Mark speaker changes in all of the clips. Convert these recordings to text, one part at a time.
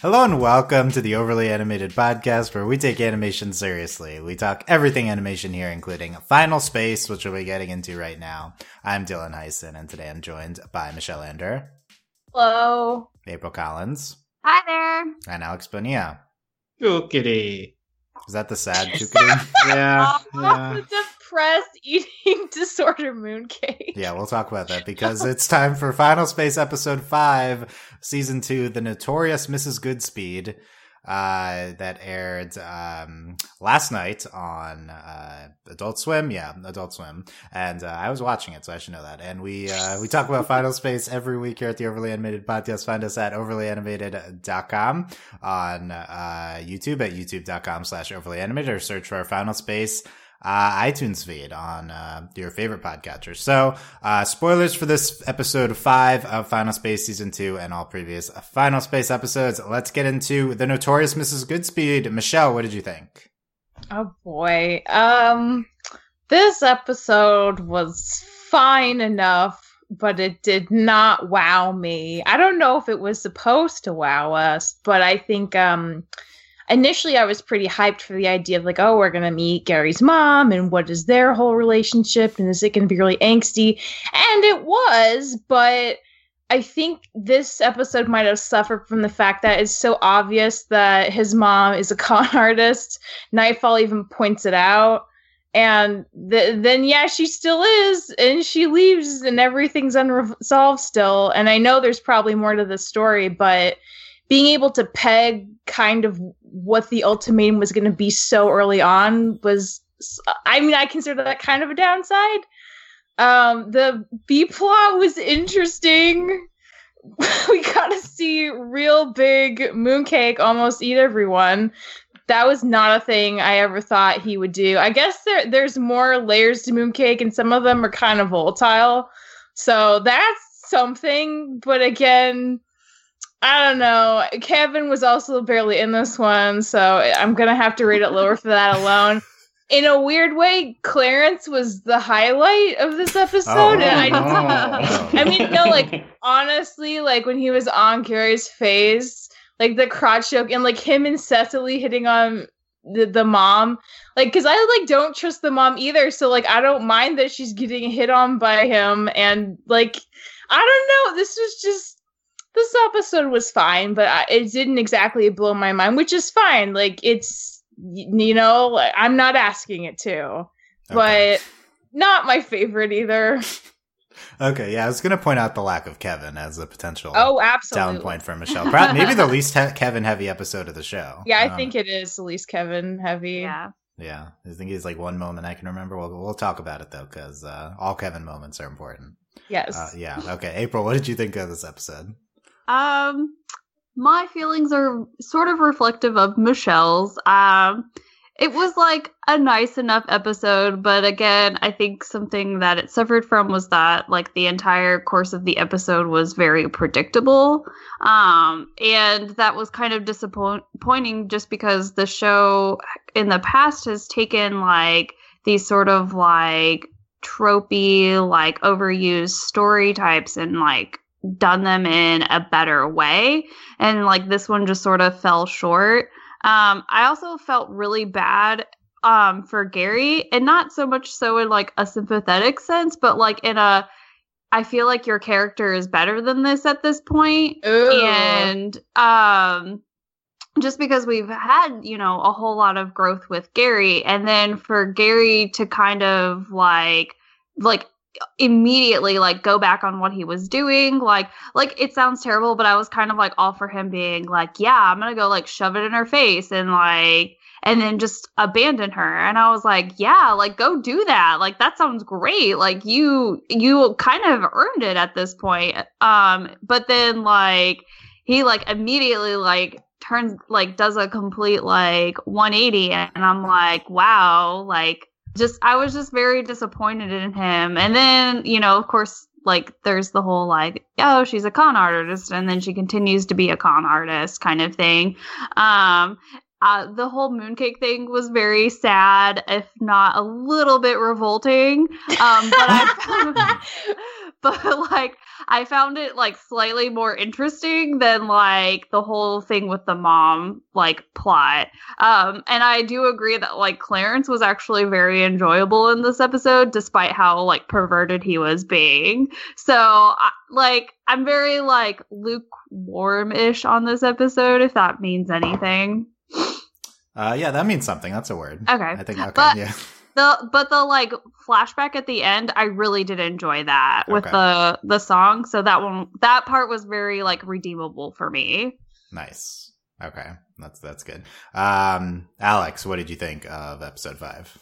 Speaker 1: Hello and welcome to the Overly Animated Podcast, where we take animation seriously. We talk everything animation here, including Final Space, which we'll be getting into right now. I'm Dylan Heisen, and today I'm joined by Michelle Ender.
Speaker 2: Hello.
Speaker 1: April Collins.
Speaker 3: Hi there.
Speaker 1: And Alex Bonilla.
Speaker 4: Chookity.
Speaker 1: Is that the sad chookity?
Speaker 4: Yeah.
Speaker 2: The depressed eating disorder mooncake.
Speaker 1: Yeah, we'll talk about that because it's time for Final Space Episode 5, Season 2, The Notorious Mrs. Goodspeed, that aired last night on Adult Swim. Yeah, Adult Swim. And I was watching it, so I should know that. And we talk about Final Space every week here at the Overly Animated Podcast. Find us at overlyanimated.com, on YouTube at youtube.com/overlyanimated, or search for our Final Space iTunes feed on your favorite podcatcher. So spoilers for this episode 5 of Final Space Season 2 and all previous Final Space episodes. Let's get into The Notorious Mrs. Goodspeed. Michelle, what did you think?
Speaker 2: Oh boy. This episode was fine enough, but it did not wow me. I don't know if it was supposed to wow us, but I think initially I was pretty hyped for the idea of like, oh, we're going to meet Gary's mom and what is their whole relationship and is it going to be really angsty? And it was, but I think this episode might have suffered from the fact that it's so obvious that his mom is a con artist. Nightfall even points it out. And then, yeah, she still is, and she leaves and everything's unresolved still. And I know there's probably more to the story, but being able to peg kind of what the ultimatum was going to be so early on was, I mean, I consider that kind of a downside. The B plot was interesting. We got to see real big Mooncake almost eat everyone. That was not a thing I ever thought he would do. I guess there's more layers to Mooncake, and some of them are kind of volatile. So that's something. But again, I don't know. Kevin was also barely in this one, so I'm going to have to rate it lower for that alone. In a weird way, Clarence was the highlight of this episode. I mean, no, like, honestly, like, when he was on Gary's face, like, the crotch joke, and, like, him and Cecily hitting on the mom, like, because I, like, don't trust the mom either, so, like, I don't mind that she's getting hit on by him, and, like, I don't know, this episode was fine, but it didn't exactly blow my mind, which is fine. Like, it's, you know, I'm not asking it to, but not my favorite either.
Speaker 1: Okay, yeah, I was going to point out the lack of Kevin as a potential
Speaker 2: absolutely
Speaker 1: down point for Michelle. Perhaps, maybe the least Kevin-heavy episode of the show.
Speaker 2: Yeah, I think it is the least Kevin-heavy.
Speaker 1: Yeah, I think he's like one moment I can remember. We'll talk about it, though, because all Kevin moments are important.
Speaker 2: Yes.
Speaker 1: Yeah, okay. April, what did you think of this episode?
Speaker 3: My feelings are sort of reflective of Michelle's. It was like a nice enough episode, but again, I think something that it suffered from was that like the entire course of the episode was very predictable. And that was kind of disappointing just because the show in the past has taken like these sort of like tropey, like overused story types and like done them in a better way, and like this one just sort of fell short. I also felt really bad for Gary, and not so much so in like a sympathetic sense, but like in a I feel like your character is better than this at this point.
Speaker 2: Ooh.
Speaker 3: And just because we've had, you know, a whole lot of growth with Gary, and then for Gary to kind of like immediately like go back on what he was doing, like it sounds terrible, but I was kind of like all for him being like, yeah, I'm gonna go like shove it in her face and then just abandon her. And I was like, yeah, like go do that, like that sounds great, like you kind of earned it at this point. But then like he like immediately like turns like does a complete like 180, and I'm like, wow, like I was just very disappointed in him. And then, you know, of course, like there's the whole like, oh, she's a con artist, and then she continues to be a con artist kind of thing. The whole Mooncake thing was very sad, if not a little bit revolting. But like I found it like slightly more interesting than like the whole thing with the mom like plot. And I do agree that like Clarence was actually very enjoyable in this episode, despite how like perverted he was being. So I'm very like lukewarm-ish on this episode, if that means anything.
Speaker 1: Yeah, that means something. That's a word.
Speaker 3: Okay.
Speaker 1: I think, okay,
Speaker 3: but
Speaker 1: yeah.
Speaker 3: The like flashback at the end, I really did enjoy that with the song. So that part was very like redeemable for me.
Speaker 1: Nice. Okay. That's good. Alex, what did you think of episode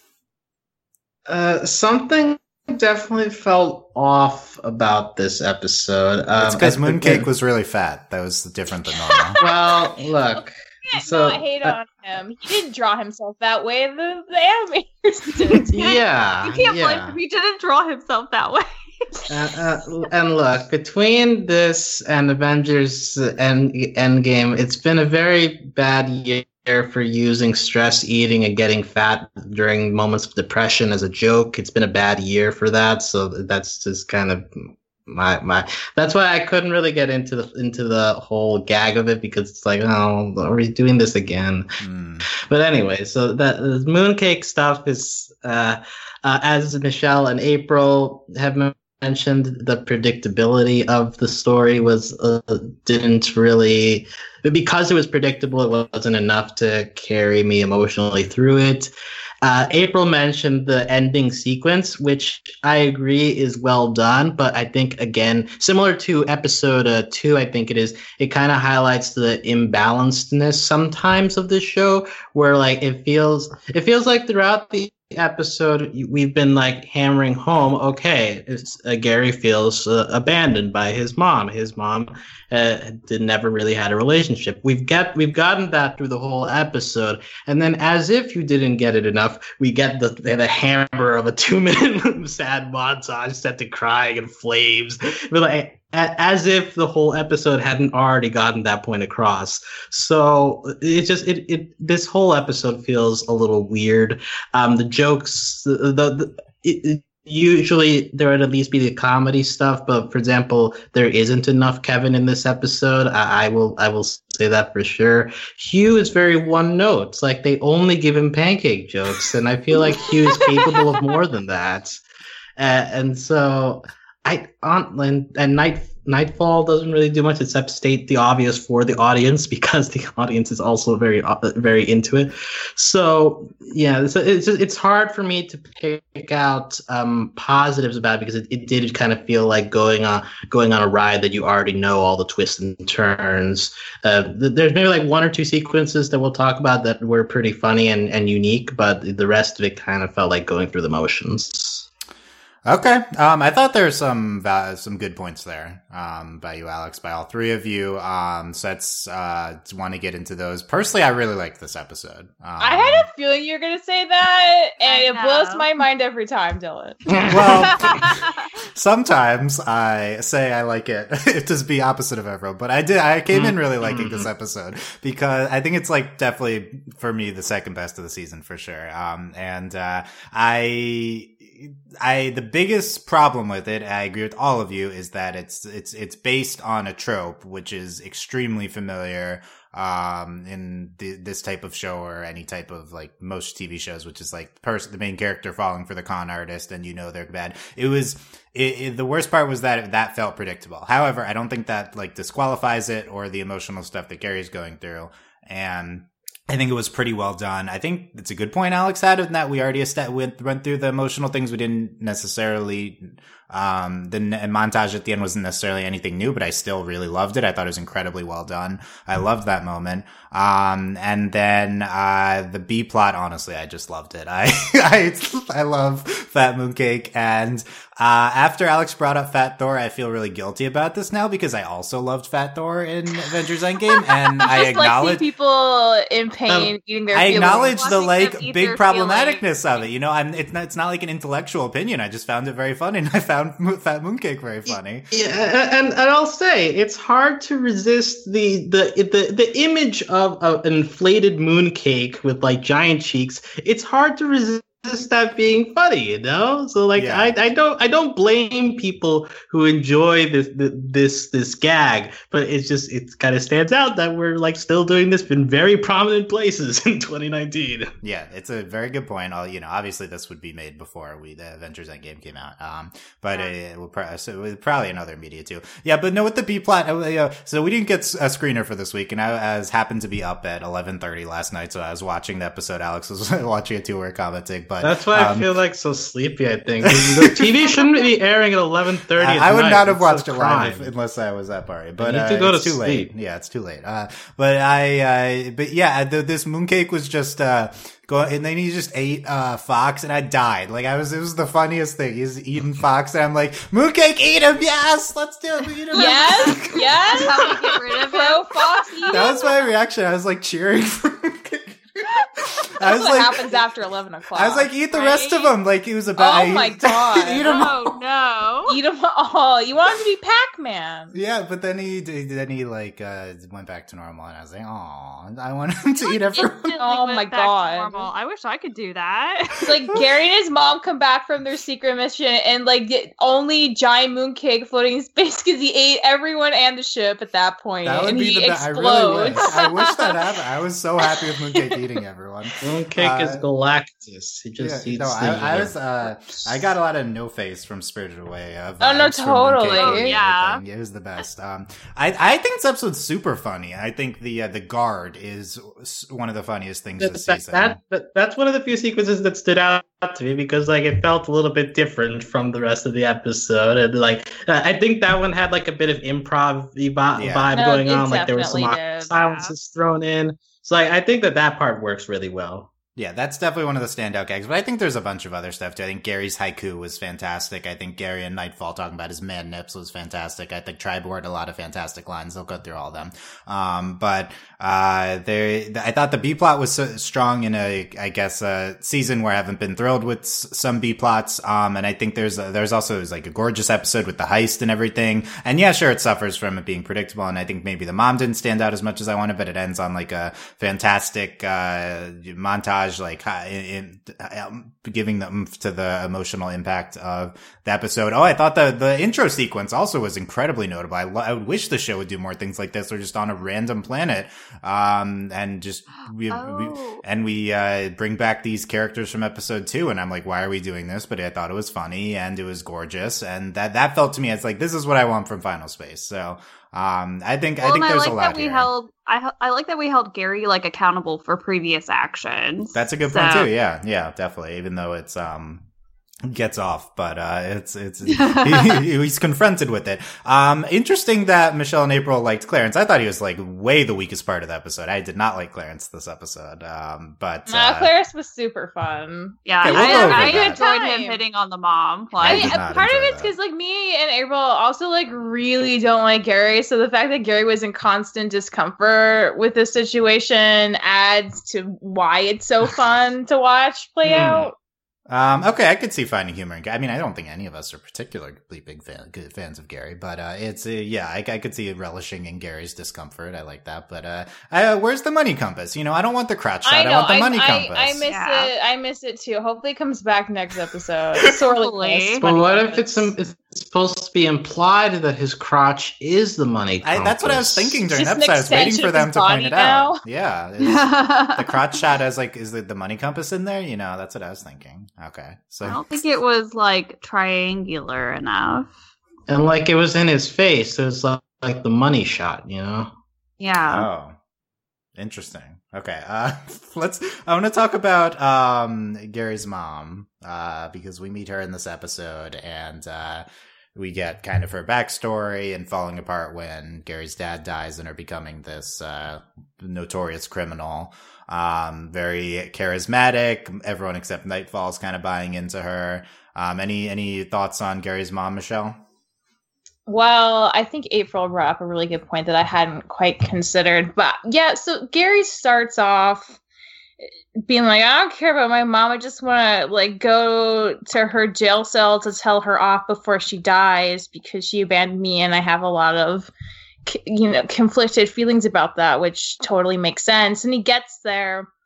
Speaker 1: 5?
Speaker 4: Something definitely felt off about this episode.
Speaker 1: It's because Mooncake was really fat. That was different than normal.
Speaker 4: Well, look.
Speaker 2: You can't not hate on him. He didn't draw himself that way. The animators did.
Speaker 4: Yeah.
Speaker 3: You can't blame him. He didn't draw himself that way.
Speaker 4: And look, between this and Avengers Endgame, it's been a very bad year for using stress eating and getting fat during moments of depression as a joke. It's been a bad year for that, so that's just kind of my that's why I couldn't really get into the whole gag of it, because it's like, oh, are we doing this again? But anyway, so that the Mooncake stuff is as Michelle and April have mentioned, the predictability of the story was didn't really, because it was predictable, it wasn't enough to carry me emotionally through it. April mentioned the ending sequence, which I agree is well done, but I think, again, similar to episode 2, I think it kind of highlights the imbalancedness sometimes of this show, where like it feels like throughout the episode we've been like hammering home, okay, Gary feels abandoned by his mom. Never really had a relationship. We've gotten that through the whole episode, and then as if you didn't get it enough, we get the hammer of a 2-minute sad montage set to crying and flames, but like as if the whole episode hadn't already gotten that point across. So this whole episode feels a little weird. The jokes, usually there would at least be the comedy stuff, but for example, there isn't enough Kevin in this episode. I will say that for sure. Hugh is very one note. It's like they only give him pancake jokes, and I feel like Hugh is capable of more than that. And so Nightfall doesn't really do much except state the obvious for the audience, because the audience is also very, very into it. So yeah, it's hard for me to pick out positives about it, because it did kind of feel like going on a ride that you already know all the twists and turns. There's maybe like 1 or 2 sequences that we'll talk about that were pretty funny and unique, but the rest of it kind of felt like going through the motions.
Speaker 1: Okay. I thought there were some good points there, by you, Alex, by all three of you. So let's, want to get into those. Personally, I really liked this episode.
Speaker 2: I had a feeling you were going to say that, and it blows my mind every time, Dylan.
Speaker 1: Well, sometimes I say I like it to be opposite of everyone, but I came in really liking this episode, because I think it's like definitely for me the second best of the season for sure. The biggest problem with it, I agree with all of you, is that it's based on a trope, which is extremely familiar, in this type of show, or any type of like most TV shows, which is like the main character falling for the con artist and they're bad. The worst part was that felt predictable. However, I don't think that like disqualifies it or the emotional stuff that Gary's going through. And I think it was pretty well done. I think it's a good point Alex had, in that we already went through the emotional things. We didn't necessarily, the montage at the end wasn't necessarily anything new, but I still really loved it. I thought it was incredibly well done. I loved that moment. And then, the B plot, honestly, I just loved it. I love Fat Mooncake. And, after Alex brought up Fat Thor, I feel really guilty about this now, because I also loved Fat Thor in Avengers Endgame, and I acknowledge
Speaker 2: like people in pain eating their feelings.
Speaker 1: I acknowledge the like big problematicness of it. It's not like an intellectual opinion. I just found it very funny, and I found Fat Mooncake very funny.
Speaker 4: Yeah, and I'll say it's hard to resist the image of an inflated mooncake with like giant cheeks. It's hard to resist that being funny, you know? So like
Speaker 1: Yeah.
Speaker 4: I don't blame people who enjoy this gag, but it kind of stands out that we're like still doing this in very prominent places in 2019.
Speaker 1: Yeah, it's a very good point. Obviously this would be made before the Avengers Endgame came out. But it will probably in other media too. Yeah, but no, with the B plot, so we didn't get a screener for this week, and I happened to be up at 11:30 last night, so I was watching the episode. Alex was watching it too, we were commenting. But
Speaker 4: that's why I feel like so sleepy. I think the TV shouldn't be airing at 11:30.
Speaker 1: I would not have watched it live unless I was at party. But
Speaker 4: you need to go
Speaker 1: it's
Speaker 4: to
Speaker 1: too
Speaker 4: sleep.
Speaker 1: late. Yeah, it's too late. This mooncake was just and then he just ate Fox, and I died. Like it was the funniest thing. He's eating Fox, and I'm like, mooncake, eat him! Yes, let's do it. Eat him.
Speaker 2: Yes, yes.
Speaker 3: That's how we get rid of
Speaker 2: Pro
Speaker 3: him.
Speaker 2: Fox eating.
Speaker 1: That was my reaction. I was like cheering for mooncake.
Speaker 2: That's what happens after 11 o'clock.
Speaker 1: I was like, eat the rest of them. Like, he was about.
Speaker 2: Oh my God.
Speaker 1: Eat them all.
Speaker 3: Oh no!
Speaker 2: Eat them all. You want him to be Pac-Man.
Speaker 1: Yeah, but then he went back to normal, and I was like, oh, I want him to eat everyone.
Speaker 2: Oh my God.
Speaker 3: Normal. I wish I could do that.
Speaker 2: It's like Gary and his mom come back from their secret mission, and like the only giant mooncake floating in space because he ate everyone and the ship at that point,
Speaker 1: That would
Speaker 2: and
Speaker 1: be
Speaker 2: he
Speaker 1: the best. I
Speaker 2: explodes.
Speaker 1: really wish. I wish that happened. I was so happy with mooncake eating everyone.
Speaker 4: Mooncake is Galactus. He just eats
Speaker 1: I got a lot of no face from Spirited Away.
Speaker 2: Oh, no,
Speaker 1: vibes from Mooncake
Speaker 2: totally.
Speaker 1: and
Speaker 3: Oh, yeah.
Speaker 1: everything. It was the best. I think this episode's super funny. I think the guard is one of the funniest things this season.
Speaker 4: That's one of the few sequences that stood out to me because like it felt a little bit different from the rest of the episode, and like I think that one had like a bit of improv vibe
Speaker 2: No,
Speaker 4: going
Speaker 2: it
Speaker 4: on. Like there was some
Speaker 2: definitely did,
Speaker 4: silences thrown in. So I think that part works really well.
Speaker 1: Yeah, that's definitely one of the standout gags, but I think there's a bunch of other stuff too. I think Gary's haiku was fantastic. I think Gary and Nightfall talking about his man nips was fantastic. I think Tribe had a lot of fantastic lines. They'll go through all of them. I thought the B plot was so strong in a season where I haven't been thrilled with some B plots. And I think there's also like a gorgeous episode with the heist and everything. And yeah, sure, it suffers from it being predictable. And I think maybe the mom didn't stand out as much as I wanted, but it ends on like a fantastic, montage, like giving them to the emotional impact of the episode. Oh, I thought the intro sequence also was incredibly notable. I would wish the show would do more things like this, or just on a random planet, and just we bring back these characters from episode 2, and I'm like, why are we doing this? But I thought it was funny and it was gorgeous, and that felt to me as like, this is what I want from Final Space. So I think there's a lot here.
Speaker 3: I like that we held Gary like accountable for previous actions.
Speaker 1: That's a good point too. Yeah, definitely. Even though it's gets off, but he's confronted with it. Interesting that Michelle and April liked Clarence. I thought he was like way the weakest part of the episode. I did not like Clarence this episode.
Speaker 2: Clarence was super fun.
Speaker 3: Yeah,
Speaker 1: okay, we'll
Speaker 3: I
Speaker 2: good
Speaker 3: enjoyed
Speaker 2: time.
Speaker 3: him hitting on the mom.
Speaker 2: I
Speaker 3: Like,
Speaker 2: mean,
Speaker 1: did not
Speaker 2: part of
Speaker 1: enjoy
Speaker 2: it's
Speaker 1: that.
Speaker 2: because like me and April also like really don't like Gary, so the fact that Gary was in constant discomfort with this situation adds to why it's so fun to watch play out.
Speaker 1: Okay, I could see finding humor in Gary. I mean, I don't think any of us are particularly big fans of Gary, but I could see relishing in Gary's discomfort. I like that, but where's the money compass? I don't want the crotch shot. I want the money compass.
Speaker 2: I miss it. I miss it too. Hopefully, it comes back next episode. Sorely missed.
Speaker 4: But
Speaker 2: Money
Speaker 4: what
Speaker 2: compass.
Speaker 4: if it's supposed to be implied that his crotch is the money compass?
Speaker 1: That's what I was thinking during the
Speaker 2: Just an
Speaker 1: episode. I was waiting
Speaker 2: extension
Speaker 1: for
Speaker 2: of
Speaker 1: them
Speaker 2: his
Speaker 1: to point
Speaker 2: body
Speaker 1: it
Speaker 2: now?
Speaker 1: out. Yeah. The crotch shot as like, is the money compass in there? That's what I was thinking. Okay. So
Speaker 3: I don't think it was like triangular enough.
Speaker 4: And like it was in his face. It was like the money shot,
Speaker 3: Yeah.
Speaker 1: Oh, interesting. Okay. I want to talk about, Gary's mom, because we meet her in this episode, and, we get kind of her backstory and falling apart when Gary's dad dies and her becoming this, notorious criminal. Very charismatic. Everyone except Nightfall's kind of buying into her. Any thoughts on Gary's mom, Michelle?
Speaker 2: Well, I think April brought up a really good point that I hadn't quite considered. But yeah, so Gary starts off being like, I don't care about my mom. I just want to like go to her jail cell to tell her off before she dies because she abandoned me, and I have a lot of conflicted feelings about that, which totally makes sense. And he gets there,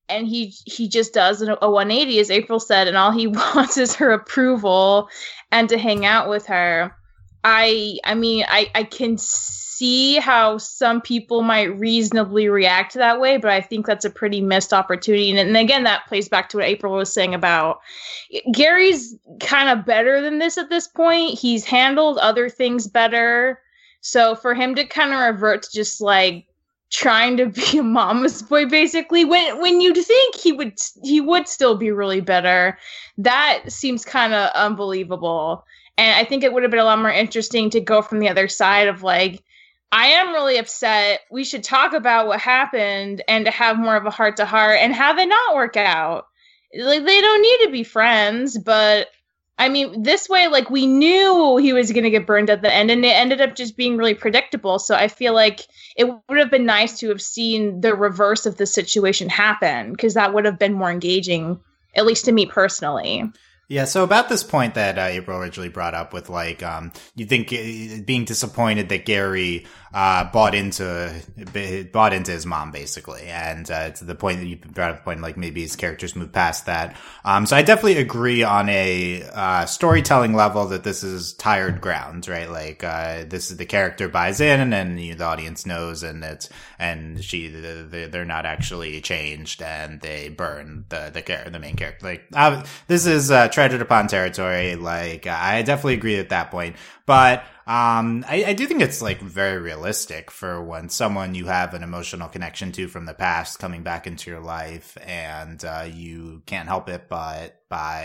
Speaker 2: and he just does a 180, as April said, and all he wants is her approval and to hang out with her. I mean, I can see how some people might reasonably react that way, but I think that's a pretty missed opportunity. And again, that plays back to what April was saying about Gary's kind of better than this at this point. He's handled other things better. So for him to kind of revert to just like trying to be a mama's boy, basically, when you'd think he would still be really better, that seems kind of unbelievable. And I think it would have been a lot more interesting to go from the other side of like, I am really upset. We should talk about what happened, and to have more of a heart to heart and have it not work out. Like, they don't need to be friends, but I mean, this way, like, we knew he was going to get burned at the end, and it ended up just being really predictable. So I feel like it would have been nice to have seen the reverse of the situation happen, because that would have been more engaging, at least to me personally.
Speaker 1: Yeah, so about this point that April originally brought up with, like, you think being disappointed that Gary bought into his mom, basically, and to the point that you brought up, the point like maybe his characters move past that. So I definitely agree on a storytelling level that this is tired ground, right? Like, this is the character buys in, and the audience knows, and they're not actually changed, and they burn the main character. Like, this is treaded upon territory. Like, I definitely agree at that point, but I do think it's like very realistic for when someone you have an emotional connection to from the past coming back into your life, and you can't help it but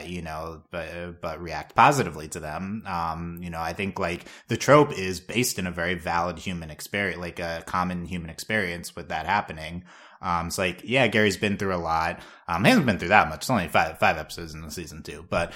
Speaker 1: react positively to them. I think like the trope is based in a very valid human experience, like a common human experience with that happening. It's like, yeah, Gary's been through a lot. He hasn't been through that much. It's only five episodes in the season 2, but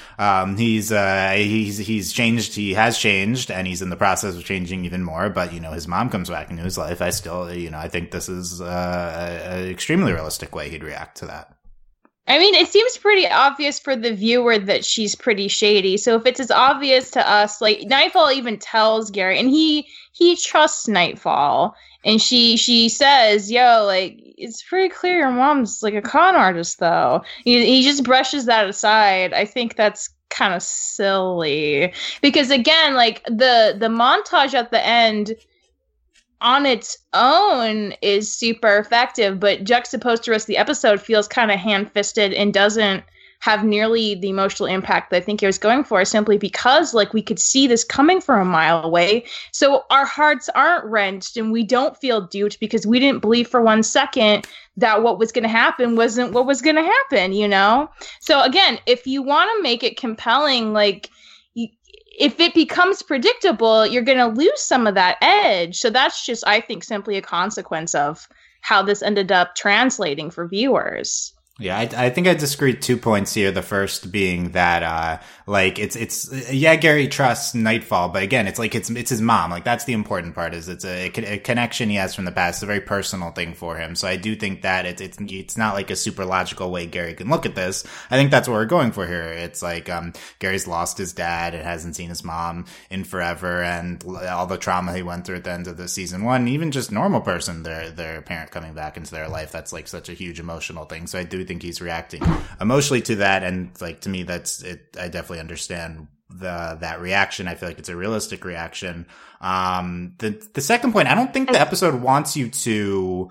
Speaker 1: he's changed. He has changed, and he's in the process of changing even more. But his mom comes back into his life. I still, I think this is an extremely realistic way he'd react to that.
Speaker 2: I mean, it seems pretty obvious for the viewer that she's pretty shady. So if it's as obvious to us, like Nightfall even tells Gary, and he trusts Nightfall, and she says, "Yo, like it's pretty clear your mom's like a con artist, though." He just brushes that aside. I think that's kind of silly because again, like the montage at the end on its own is super effective, but juxtaposed to the rest of the episode feels kind of hand-fisted and doesn't have nearly the emotional impact that I think it was going for, simply because like we could see this coming from a mile away. So our hearts aren't wrenched and we don't feel duped because we didn't believe for 1 second that what was going to happen wasn't what was going to happen, So again, if you want to make it compelling, like if it becomes predictable, you're going to lose some of that edge. So that's just, I think, simply a consequence of how this ended up translating for viewers.
Speaker 1: Yeah, I think I disagree 2 points here. The first being that, Gary trusts Nightfall, but again, it's like, it's his mom. Like, that's the important part, is it's a connection he has from the past. It's a very personal thing for him. So I do think that it's not like a super logical way Gary can look at this. I think that's what we're going for here. It's like, Gary's lost his dad and hasn't seen his mom in forever, and all the trauma he went through at the end of the season 1, even just normal person, their parent coming back into their life. That's like such a huge emotional thing. So I do think he's reacting emotionally to that, and like to me that's it. I definitely understand that reaction. I feel like it's a realistic reaction. The second point, I don't think the episode wants you to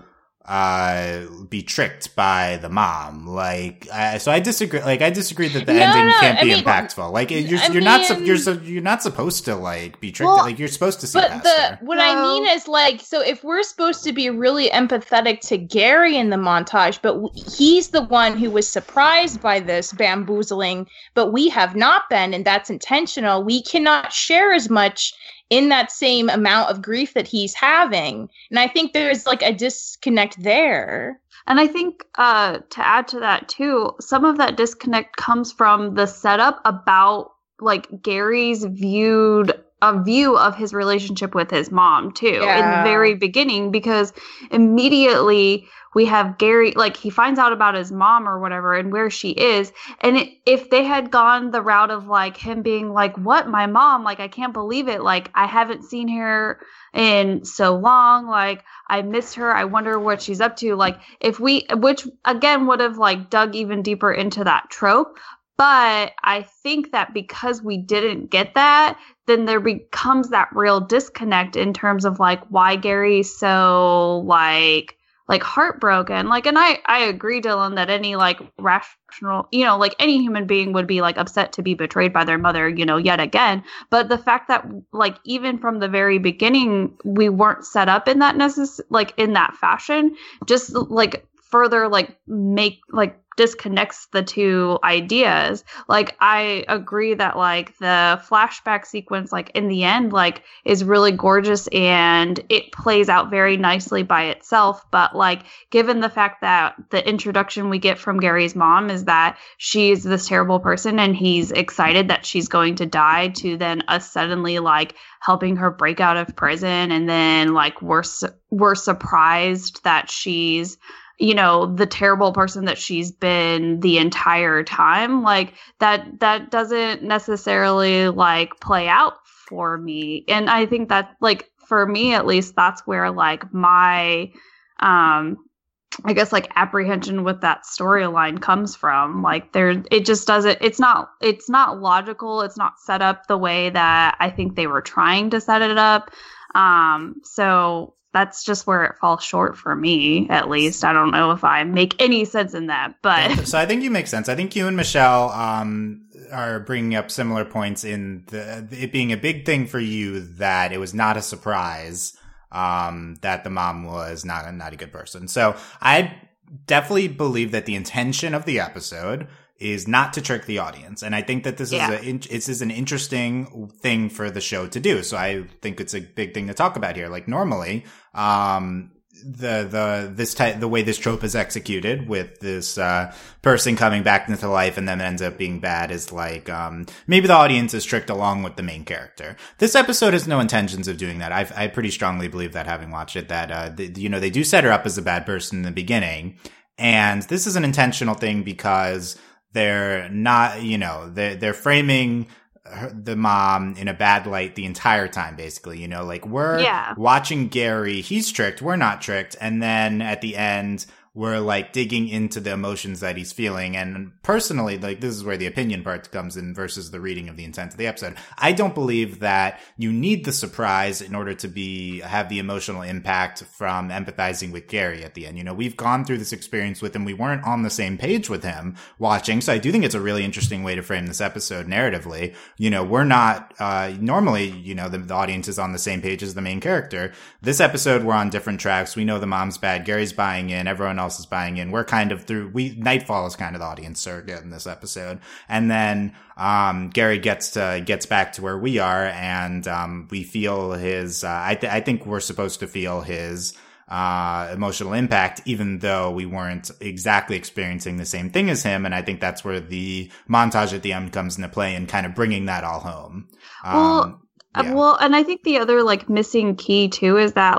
Speaker 1: be tricked by the mom. Like, so I disagree. Like, I disagree that the ending can't be impactful. Like, you're not supposed to like be tricked. Like, you're supposed to see past
Speaker 2: what I mean is like, so if we're supposed to be really empathetic to Gary in the montage, but he's the one who was surprised by this bamboozling, but we have not been, and that's intentional. We cannot share as much in that same amount of grief that he's having. And I think there's like a disconnect there.
Speaker 3: And I think to add to that too, some of that disconnect comes from the setup about like Gary's viewed a view of his relationship with his mom too in
Speaker 2: Yeah.
Speaker 3: the very beginning, because immediately we have Gary, like he finds out about his mom or whatever and where she is. And if they had gone the route of like him being like, what, my mom, like, I can't believe it. Like, I haven't seen her in so long. Like, I miss her. I wonder what she's up to. Like, which again would have like dug even deeper into that trope. But I think that because we didn't get that, then there becomes that real disconnect in terms of like why Gary's so like heartbroken. Like, and I agree, Dylan, that any like rational, you know, like any human being would be like upset to be betrayed by their mother, you know, yet again. But the fact that like even from the very beginning, we weren't set up in that like in that fashion, just like further like make like disconnects the two ideas. Like, I agree that like the flashback sequence, like in the end, like is really gorgeous and it plays out very nicely by itself. But like, given the fact that the introduction we get from Gary's mom is that she's this terrible person and he's excited that she's going to die, to then us suddenly like helping her break out of prison, and then like we're surprised that she's, you know, the terrible person that she's been the entire time. Like that doesn't necessarily like play out for me. And I think that like, for me, at least, that's where like my, I guess like apprehension with that storyline comes from. Like it just doesn't, it's not logical. It's not set up the way that I think they were trying to set it up. So that's just where it falls short for me, at least. I don't know if I make any sense in that, but.
Speaker 1: So I think you make sense. I think you and Michelle are bringing up similar points in it being a big thing for you that it was not a surprise that the mom was not a good person. So I definitely believe that the intention of the episode is not to trick the audience. And I think that this is an interesting thing for the show to do. So I think it's a big thing to talk about here. Like normally, the way this trope is executed with this person coming back into life and then ends up being bad is like maybe the audience is tricked along with the main character. This episode has no intentions of doing that. I pretty strongly believe that, having watched it, that they do set her up as a bad person in the beginning, and this is an intentional thing because they're not, they're framing the mom in a bad light the entire time, basically. Like we're watching Gary, he's tricked, we're not tricked, and then at the end we're like digging into the emotions that he's feeling. And personally, like, this is where the opinion part comes in versus the reading of the intent of the episode. I don't believe that you need the surprise in order to have the emotional impact from empathizing with Gary at the end. We've gone through this experience with him. We weren't on the same page with him watching. So I do think it's a really interesting way to frame this episode narratively. We're not, normally, the audience is on the same page as the main character. This episode, we're on different tracks. We know the mom's bad. Gary's buying in. Everyone else is buying in. We're kind of Nightfall is kind of the audience surrogate in this episode. And then, Gary gets back to where we are, and, we feel his, I think we're supposed to feel his, emotional impact, even though we weren't exactly experiencing the same thing as him. And I think that's where the montage at the end comes into play and kind of bringing that all home.
Speaker 3: Well, and I think the other like missing key too is that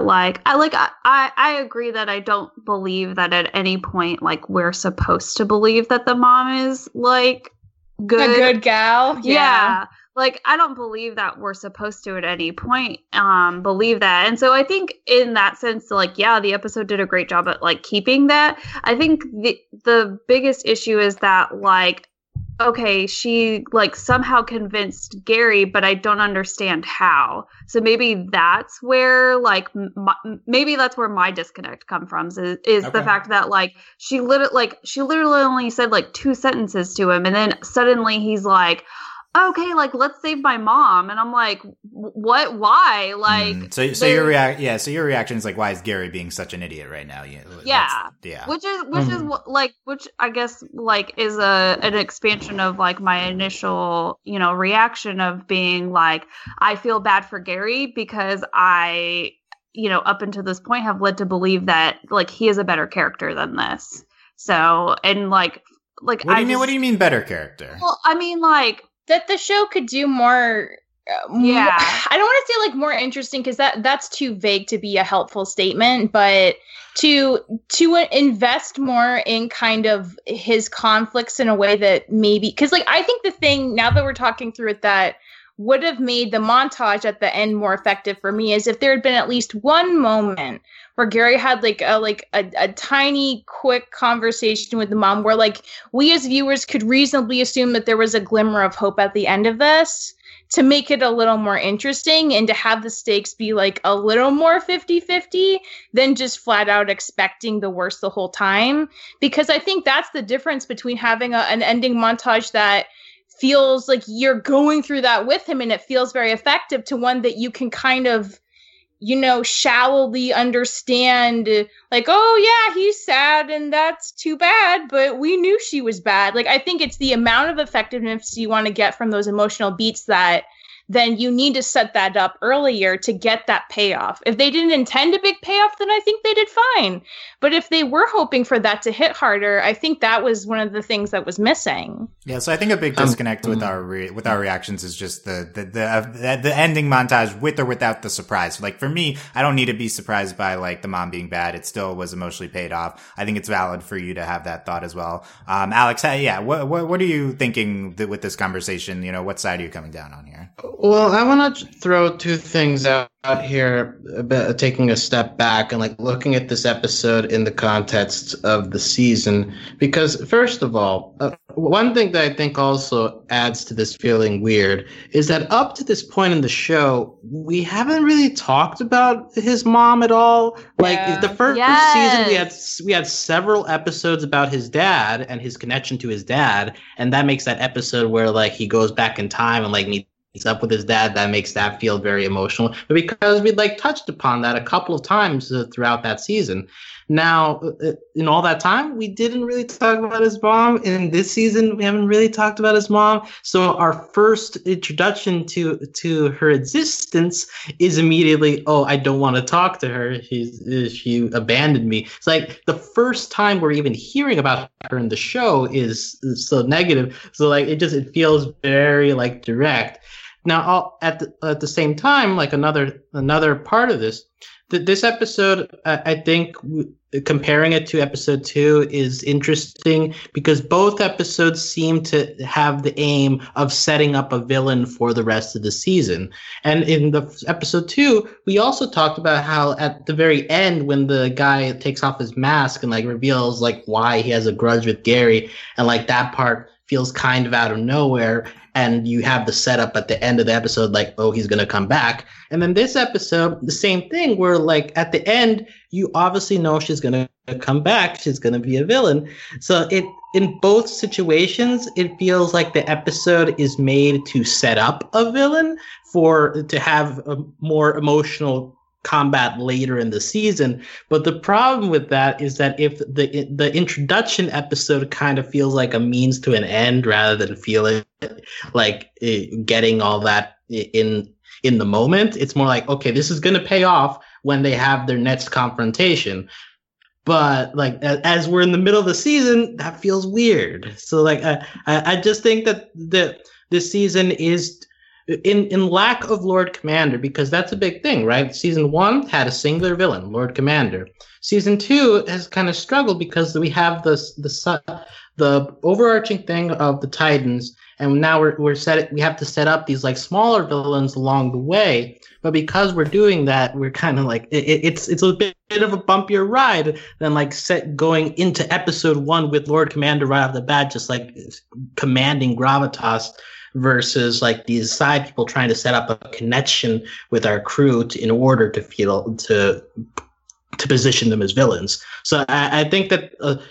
Speaker 3: I agree that I don't believe that at any point like we're supposed to believe that the mom is like good,
Speaker 2: a good gal.
Speaker 3: Yeah. Like, I don't believe that we're supposed to at any point believe that. And so I think in that sense, like, yeah, the episode did a great job at like keeping that. I think the biggest issue is that like, okay, she like somehow convinced Gary, but I don't understand how. So maybe that's where like maybe that's where my disconnect comes from is okay. The fact that like she literally only said like 2 sentences to him, and then suddenly he's like, okay, like, let's save my mom. And I'm like, what? Why? Like,
Speaker 1: so your reaction is like, why is Gary being such an idiot right now?
Speaker 3: Which I guess like is an expansion of like my initial, reaction of being like, I feel bad for Gary because I, up until this point have led to believe that like he is a better character than this. So, and like,
Speaker 1: what do you mean better character?
Speaker 3: Well, I mean like,
Speaker 2: that the show could do more I don't want to say like more interesting because that's too vague to be a helpful statement, but to invest more in kind of his conflicts in a way that maybe, because like I think the thing now that we're talking through it that would have made the montage at the end more effective for me is if there had been at least one moment where Gary had like a tiny quick conversation with the mom where like we as viewers could reasonably assume that there was a glimmer of hope at the end of this, to make it a little more interesting and to have the stakes be like a little more 50-50 than just flat out expecting the worst the whole time. Because I think that's the difference between having an ending montage that feels like you're going through that with him and it feels very effective, to one that you can kind of, you know, shallowly understand, like, oh yeah, he's sad and that's too bad, but we knew she was bad. Like, I think it's the amount of effectiveness you want to get from those emotional beats that then you need to set that up earlier to get that payoff. If they didn't intend a big payoff, then I think they did fine. But if they were hoping for that to hit harder, I think that was one of the things that was missing.
Speaker 1: Yeah, so I think a big disconnect with our reactions is just the ending montage with or without the surprise. Like for me, I don't need to be surprised by like the mom being bad. It still was emotionally paid off. I think it's valid for you to have that thought as well. Alex, what are you thinking with this conversation? You know, what side are you coming down on here?
Speaker 4: Well, I want to throw two things out here, taking a step back and like looking at this episode in the context of the season. Because first of all, one thing that I think also adds to this feeling weird is that up to this point in the show, we haven't really talked about his mom at all. Like the first season, we had several episodes about his dad and his connection to his dad, and that makes that episode where like he goes back in time and like meets up with his dad, that makes that feel very emotional. But because we'd like touched upon that a couple of times throughout that season, now in all that time we didn't really talk about his mom. In this season, we haven't really talked about his mom. So our first introduction to her existence is immediately, oh, I don't want to talk to her. She abandoned me. It's like the first time we're even hearing about her in the show is so negative. So like it feels very like direct. Now, at the same time, like another part of this episode, I think comparing it to episode 2 is interesting because both episodes seem to have the aim of setting up a villain for the rest of the season. And in the episode 2, we also talked about how at the very end, when the guy takes off his mask and like reveals like why he has a grudge with Gary, and like that part feels kind of out of nowhere. And you have the setup at the end of the episode, like, oh, he's going to come back. And then this episode, the same thing, where like at the end, you obviously know she's going to come back. She's going to be a villain. So in both situations, it feels like the episode is made to set up a villain to have a more emotional combat later in the season. But the problem with that is that if the introduction episode kind of feels like a means to an end rather than feeling like getting all that in the moment, it's more like, okay, this is going to pay off when they have their next confrontation. But like as we're in the middle of the season, that feels weird. So like I just think that this season is in lack of Lord Commander, because that's a big thing, right? Season 1 had a singular villain, Lord Commander. Season 2 has kind of struggled because we have the overarching thing of the Titans, and now we have to set up these like smaller villains along the way. But because we're doing that, we're kind of like it's a bit of a bumpier ride than like going into episode 1 with Lord Commander right off the bat, just like commanding gravitas, versus like these side people trying to set up a connection with our crew in order to feel to position them as villains. So I think that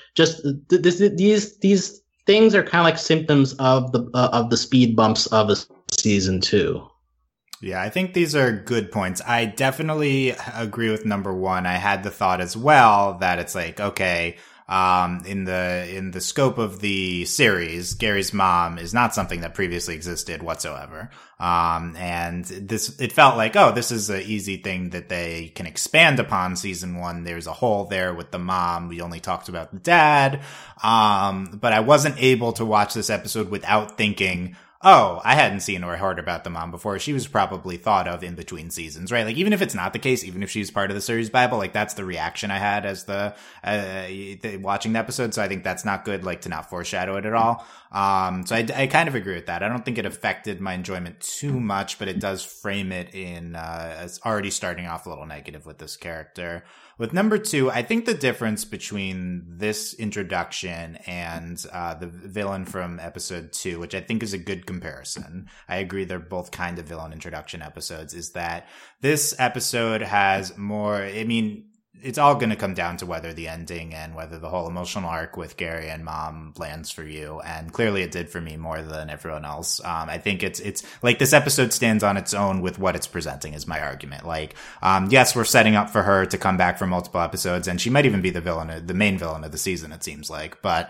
Speaker 4: these things are kind of like symptoms of the speed bumps of a season 2.
Speaker 1: Yeah, I think these are good points. I definitely agree with number 1. I had the thought as well that it's like, okay, in the scope of the series, Gary's mom is not something that previously existed whatsoever. And it felt like, oh, this is an easy thing that they can expand upon season 1. There's a hole there with the mom. We only talked about the dad. But I wasn't able to watch this episode without thinking, oh, I hadn't seen or heard about the mom before. She was probably thought of in between seasons, right? Like, even if it's not the case, even if she's part of the series Bible, like, that's the reaction I had as the watching the episode. So I think that's not good, like, to not foreshadow it at all. So I kind of agree with that. I don't think it affected my enjoyment too much, but it does frame it in as already starting off a little negative with this character. With number 2, I think the difference between this introduction and the villain from episode 2, which I think is a good comparison, I agree they're both kind of villain introduction episodes, is that this episode has more, I mean, it's all going to come down to whether the ending and whether the whole emotional arc with Gary and Mom lands for you. And clearly it did for me more than everyone else. I think it's like this episode stands on its own with what it's presenting is my argument. Like, yes, we're setting up for her to come back for multiple episodes, and she might even be the main villain of the season, it seems like. But,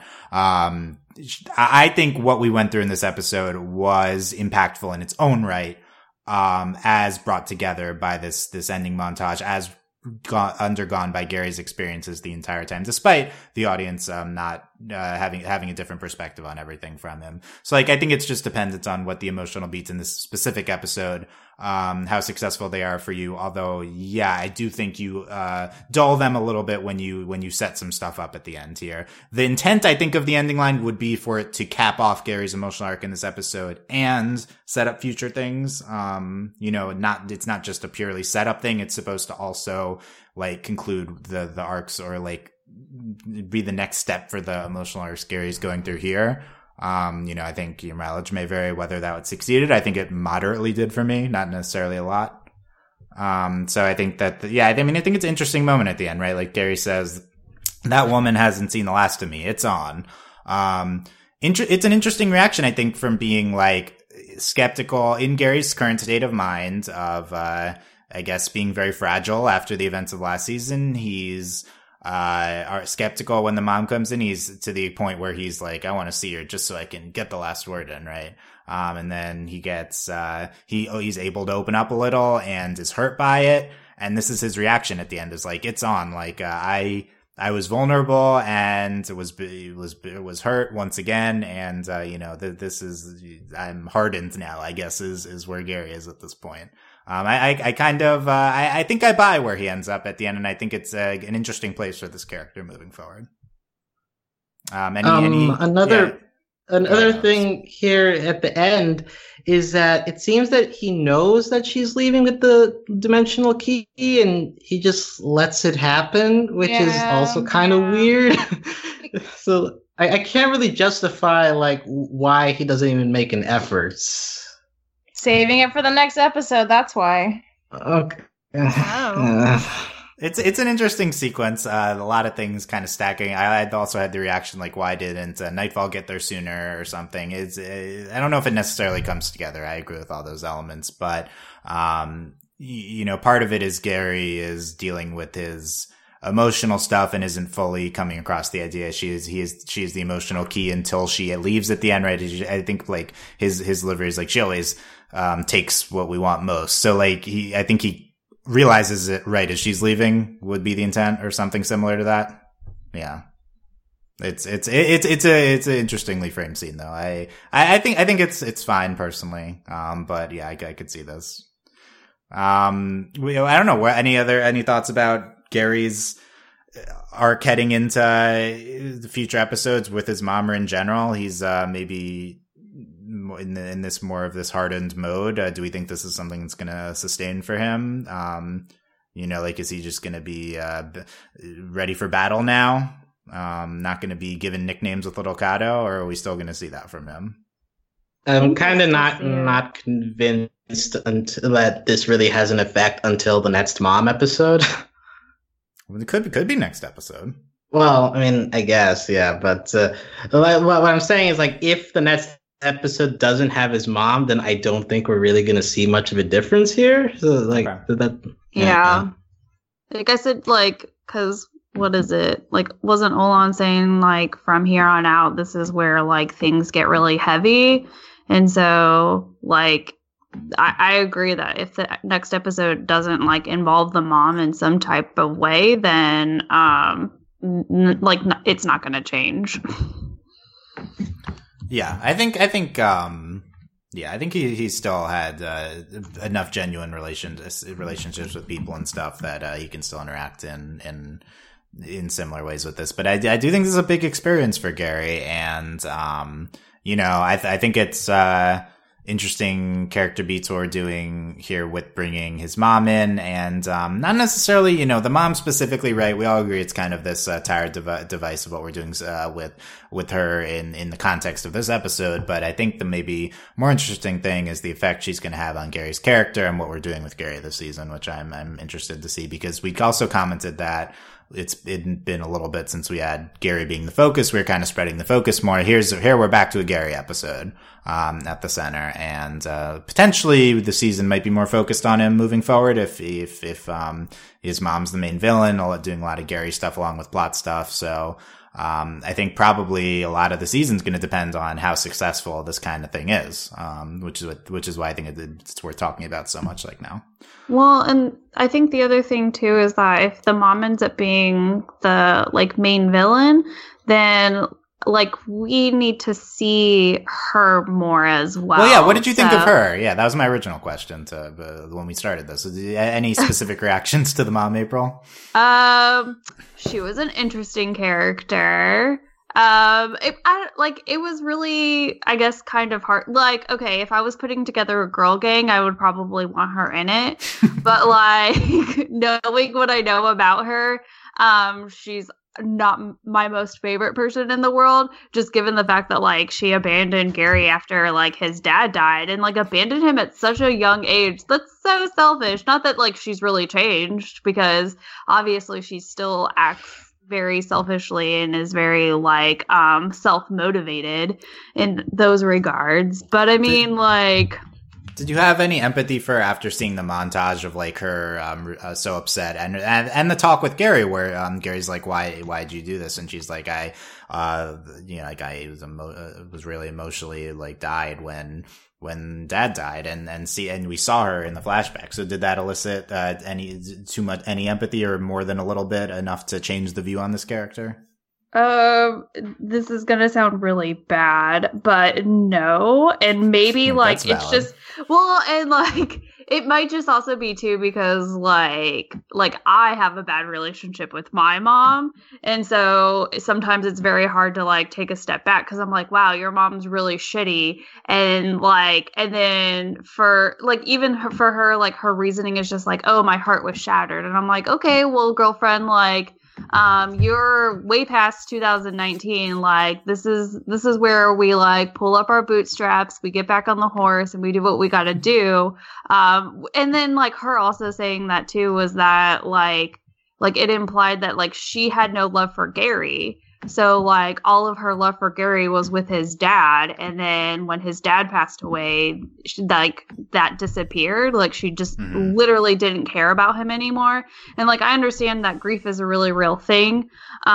Speaker 1: I think what we went through in this episode was impactful in its own right, as brought together by this ending montage, as undergone by Gary's experiences the entire time, despite the audience not having a different perspective on everything from him. So, like, I think it's just dependent on what the emotional beats in this specific episode, how successful they are for you. Although, yeah, I do think you dull them a little bit when you set some stuff up at the end here. The intent, I think, of the ending line would be for it to cap off Gary's emotional arc in this episode and set up future things. It's not just a purely setup thing. It's supposed to also, like, conclude the arcs, or, like, be the next step for the emotional arcs Gary's going through here. I think your mileage may vary whether that would succeeded. I think it moderately did for me, not necessarily a lot. So I think that, I think it's an interesting moment at the end, right? Like Gary says, that woman hasn't seen the last of me. It's on. It's an interesting reaction, I think, from being, like, skeptical in Gary's current state of mind of, I guess, being very fragile after the events of last season. He's are skeptical when the mom comes in. He's to the point where he's like, I want to see her just so I can get the last word in, right? And then he gets he's able to open up a little and is hurt by it, and this is his reaction at the end, is like, it's on. Like, I was vulnerable and it was hurt once again, and this is, I'm hardened now, I guess, is where Gary is at this point. I think I buy where he ends up at the end, and I think it's an interesting place for this character moving forward.
Speaker 4: Another thing here at the end is that it seems that he knows that she's leaving with the dimensional key, and he just lets it happen, which is also kind of weird. So I can't really justify, like, why he doesn't even make an effort.
Speaker 2: Saving it for the next episode, that's why.
Speaker 4: Okay.
Speaker 1: It's an interesting sequence. A lot of things kind of stacking. I also had the reaction, like, why didn't Nightfall get there sooner or something? I don't know if it necessarily comes together. I agree with all those elements, but part of it is Gary is dealing with his emotional stuff and isn't fully coming across the idea she is the emotional key until she leaves at the end, right? I think, like, his delivery is like, she always takes what we want most. So, like, I think he realizes it right as she's leaving would be the intent, or something similar to that. Yeah. It's an interestingly framed scene, though. I think it's fine personally. But yeah, I could see this. I don't know. Any thoughts about Gary's arc heading into the future episodes with his mom, or in general? He's maybe in this more of this hardened mode. Do we think this is something that's going to sustain for him? Like, is he just going to be ready for battle now? Not going to be given nicknames with Little Kato, or are we still going to see that from him?
Speaker 4: I'm kind of not convinced that this really has an effect until the next mom episode.
Speaker 1: It could be next episode.
Speaker 4: Well, I mean, I guess, yeah. But what I'm saying is, like, if the next episode doesn't have his mom, then I don't think we're really going to see much of a difference here. So, like, okay.
Speaker 3: Yeah. I guess it, like, because what is it? Like, wasn't Olan saying, like, from here on out, this is where, like, things get really heavy? And so, like, I agree that if the next episode doesn't, like, involve the mom in some type of way, then it's not going to change.
Speaker 1: Yeah, I think Yeah, I think he still had enough genuine relationships with people and stuff that he can still interact in similar ways with this. But I do think this is a big experience for Gary, and I think it's interesting character beats what we're doing here with bringing his mom in, and not necessarily, the mom specifically, right? We all agree it's kind of this tired device of what we're doing with her in the context of this episode. But I think the maybe more interesting thing is the effect she's going to have on Gary's character and what we're doing with Gary this season, which I'm interested to see, because we also commented that it's been a little bit since we had Gary being the focus. We're kind of spreading the focus more. Here we're back to a Gary episode at the center, and potentially the season might be more focused on him moving forward if his mom's the main villain, doing a lot of Gary stuff along with plot stuff. So I think probably a lot of the season's going to depend on how successful this kind of thing is, which is why I think it's worth talking about so much like now.
Speaker 3: Well, and I think the other thing too is that if the mom ends up being the main villain, then we need to see her more as well. Well,
Speaker 1: yeah. What did you think of her? Yeah, that was my original question when we started this. Any specific reactions to the mom, April?
Speaker 3: She was an interesting character. It was really, I guess, kind of hard. Okay, if I was putting together a girl gang, I would probably want her in it. But knowing what I know about her, she's not my most favorite person in the world, just given the fact that she abandoned Gary after his dad died, and abandoned him at such a young age. That's so selfish. Not that she's really changed, because obviously she still acts very selfishly and is very self-motivated in those regards. But I mean,
Speaker 1: did you have any empathy for her after seeing the montage of her so upset and the talk with Gary where Gary's like, why'd you do this? And she's like, I was really emotionally died when dad died, and we saw her in the flashback. So did that elicit any empathy, or more than a little bit enough to change the view on this character?
Speaker 3: This is gonna sound really bad, but no. And maybe it's just, well, and it might just also be too because I have a bad relationship with my mom, and so sometimes it's very hard to take a step back, because I'm like, wow, your mom's really shitty, and and then for even for her, her reasoning is just oh, my heart was shattered, and I'm like, okay, well, girlfriend, you're way past 2019. This is where we pull up our bootstraps, we get back on the horse, and we do what we gotta do. And then her also saying that too was that it implied that she had no love for Gary. So all of her love for Gary was with his dad, and then when his dad passed away, that disappeared. She just literally didn't care about him anymore. And I understand that grief is a really real thing,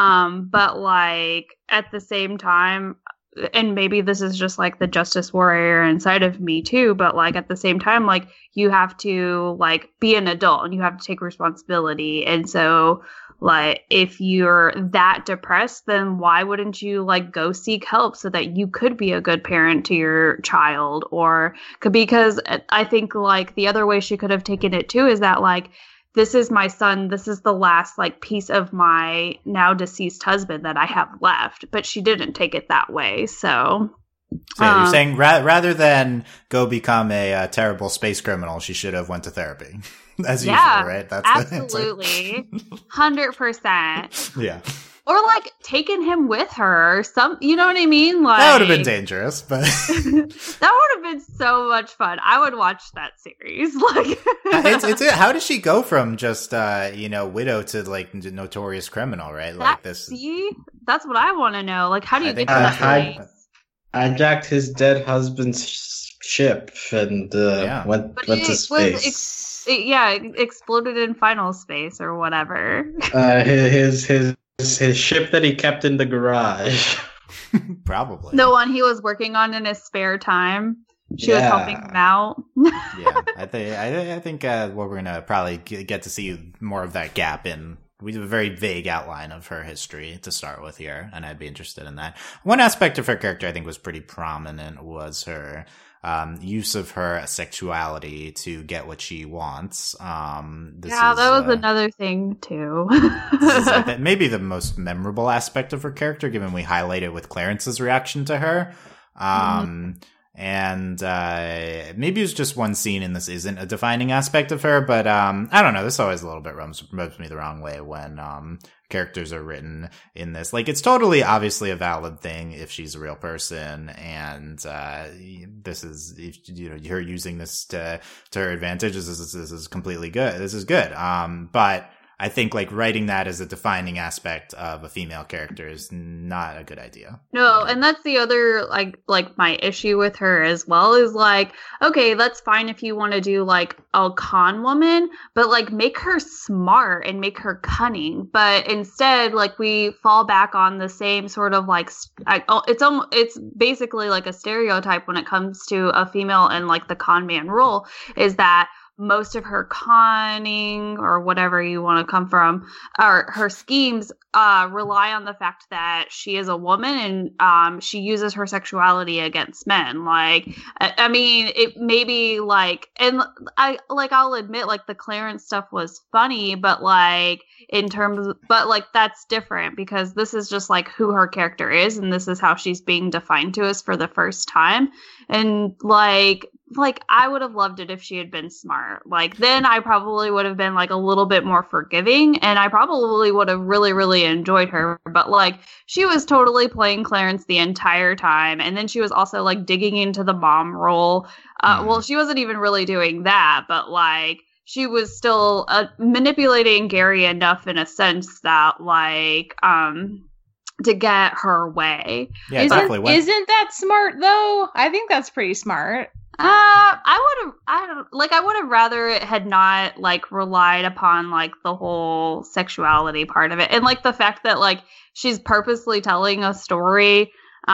Speaker 3: but at the same time, and maybe this is just the justice warrior inside of me too, but at the same time, you have to be an adult and you have to take responsibility. And so if you're that depressed, then why wouldn't you go seek help so that you could be a good parent to your child? Or because I think the other way she could have taken it too is that this is my son, this is the last piece of my now deceased husband that I have left. But she didn't take it that way. So
Speaker 1: you're saying rather than go become a terrible space criminal, she should have went to therapy. As usual, right? That's
Speaker 3: absolutely 100%.
Speaker 1: Yeah.
Speaker 3: Or taking him with her, you know what I mean?
Speaker 1: That would have been dangerous, but
Speaker 3: that would have been so much fun. I would watch that series.
Speaker 1: How does she go from just widow to notorious criminal, right?
Speaker 3: See, that's what I want to know. How do you get to that place?
Speaker 4: I jacked his dead husband's ship and went to space.
Speaker 3: Exploded in final space or whatever.
Speaker 4: His ship that he kept in the garage.
Speaker 1: Probably.
Speaker 3: The one he was working on in his spare time. She was helping him out.
Speaker 1: Yeah, I think we're gonna probably get to see more of that gap in. We have a very vague outline of her history to start with here, and I'd be interested in that. One aspect of her character I think was pretty prominent was her use of her sexuality to get what she wants.
Speaker 3: That was another thing too.
Speaker 1: This is maybe the most memorable aspect of her character, given we highlight it with Clarence's reaction to her. And maybe it's just one scene and this isn't a defining aspect of her, but I don't know. This always a little bit rubs me the wrong way when characters are written in this. Like, it's totally obviously a valid thing if she's a real person, and this is, her using this to her advantage. This is completely good. This is good. But I think like writing that as a defining aspect of a female character is not a good idea.
Speaker 3: No, and that's the other like my issue with her as well is like, okay, that's fine if you want to do like a con woman, but like make her smart and make her cunning. But instead, like we fall back on the same sort of like it's basically like a stereotype when it comes to a female and like the con man role is that most of her conning or whatever you want to come from, or her schemes rely on the fact that she is a woman and she uses her sexuality against men. Like, I mean, it may be like, and I'll admit like the Clarence stuff was funny, but like but like that's different because this is just like who her character is and this is how she's being defined to us for the first time. And like I would have loved it if she had been smart. Like then I probably would have been like a little bit more forgiving and I probably would have really, really enjoyed her. But like she was totally playing Clarence the entire time. And then she was also like digging into the mom role. Well, she wasn't even really doing that, but like she was still manipulating Gary enough in a sense that like, to get her way.
Speaker 1: Yeah, exactly.
Speaker 2: Isn't that smart though? I think that's pretty smart.
Speaker 3: I would have rather it had not like relied upon like the whole sexuality part of it. And like the fact that like she's purposely telling a story,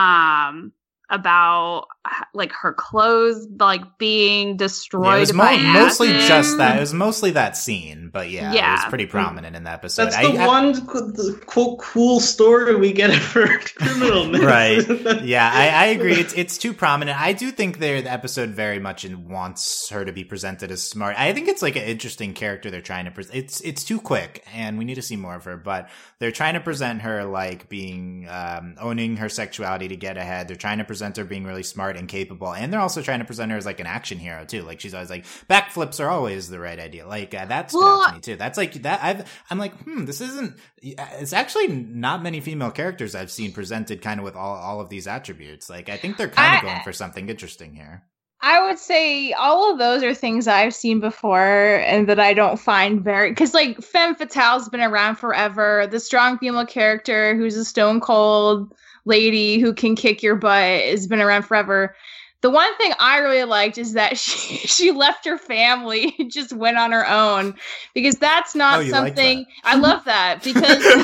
Speaker 3: about like her clothes like being destroyed.
Speaker 1: It was mostly just that. It was mostly that scene, but yeah, it was pretty prominent in the episode.
Speaker 4: That's the cool story we get for criminal.
Speaker 1: Right? Yeah, I agree. It's too prominent. I do think the episode very much wants her to be presented as smart. I think it's like an interesting character they're trying to present. It's too quick, and we need to see more of her. But they're trying to present her like being owning her sexuality to get ahead. They're trying to present her being really smart and capable, and they're also trying to present her as like an action hero too. Like she's always like backflips are always the right idea. Like that stood out to me too. That's like that. I'm like, this isn't. It's actually not many female characters I've seen presented kind of with all of these attributes. Like I think they're kind of going for something interesting here.
Speaker 2: I would say all of those are things I've seen before and that I don't find very... Because, like, femme fatale's been around forever. The strong female character who's a stone cold lady who can kick your butt has been around forever. The one thing I really liked is that she left her family and just went on her own, because that's not something...
Speaker 1: Like that.
Speaker 2: I love that because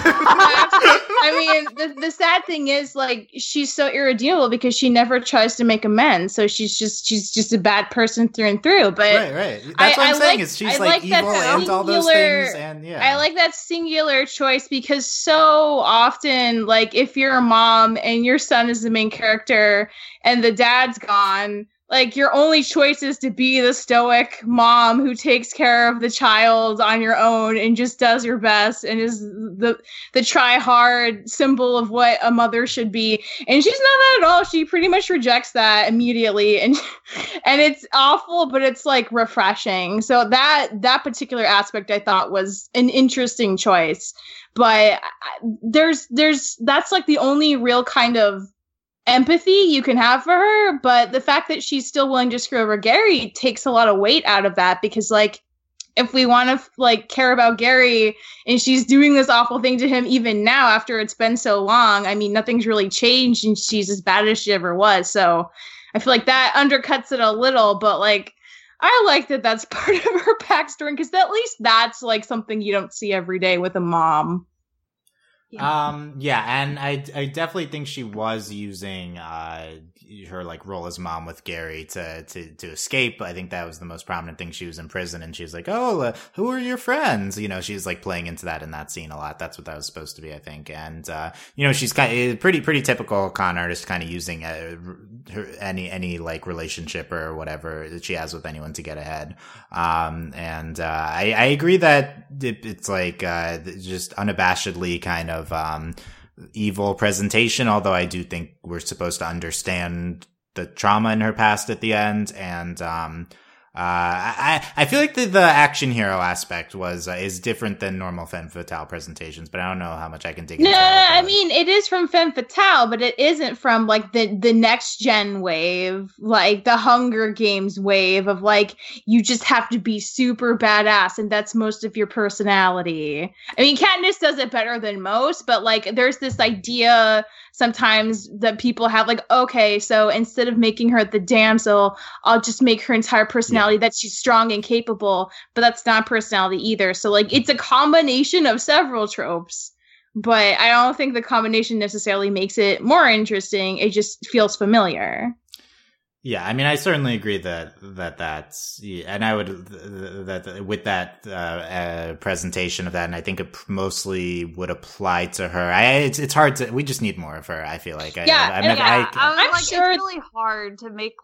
Speaker 2: I mean, the sad thing is like she's so irredeemable because she never tries to make amends. So she's just a bad person through and through. But
Speaker 1: right. That's what I'm saying is she's like evil and all those things. And yeah,
Speaker 2: I like that singular choice because so often, like if you're a mom and your son is the main character and the dad's gone, like your only choice is to be the stoic mom who takes care of the child on your own and just does your best and is the try hard symbol of what a mother should be. And she's not that at all. She pretty much rejects that immediately, and it's awful, but it's like refreshing. So that particular aspect I thought was an interesting choice. But there's that's like the only real kind of empathy you can have for her, but the fact that she's still willing to screw over Gary takes a lot of weight out of that, because like if we want to like care about Gary and she's doing this awful thing to him even now after it's been so long, I mean nothing's really changed and she's as bad as she ever was. So I feel like that undercuts it a little, but like I like that that's part of her backstory, because at least that's like something you don't see every day with a mom.
Speaker 1: Yeah, and I definitely think she was using her like role as mom with Gary to escape. I think that was the most prominent thing. She was in prison and she was like, oh, who are your friends? You know, she's like playing into that in that scene a lot. That's what that was supposed to be, I think. And, you know, she's kind of pretty typical con artist, kind of using any like relationship or whatever that she has with anyone to get ahead. I agree that it's like, just unabashedly kind of, evil presentation, although I do think we're supposed to understand the trauma in her past at the end. And I feel like the action hero aspect is different than normal femme fatale presentations, but I don't know how much I can dig into that.
Speaker 2: I mean, it is from femme fatale, but it isn't from like the next gen wave, like the Hunger Games wave of like, you just have to be super badass and that's most of your personality. I mean, Katniss does it better than most, but like there's this idea sometimes that people have like, okay, so instead of making her the damsel, I'll just make her entire personality that she's strong and capable, but that's not personality either. So like it's a combination of several tropes, but I don't think the combination necessarily makes it more interesting. It just feels familiar.
Speaker 1: Yeah, I mean, I certainly agree that's, and I would, that with that, presentation of that, and I think it mostly would apply to her. It's hard to, we just need more of her, I feel like.
Speaker 3: I'm sure it's really hard to make,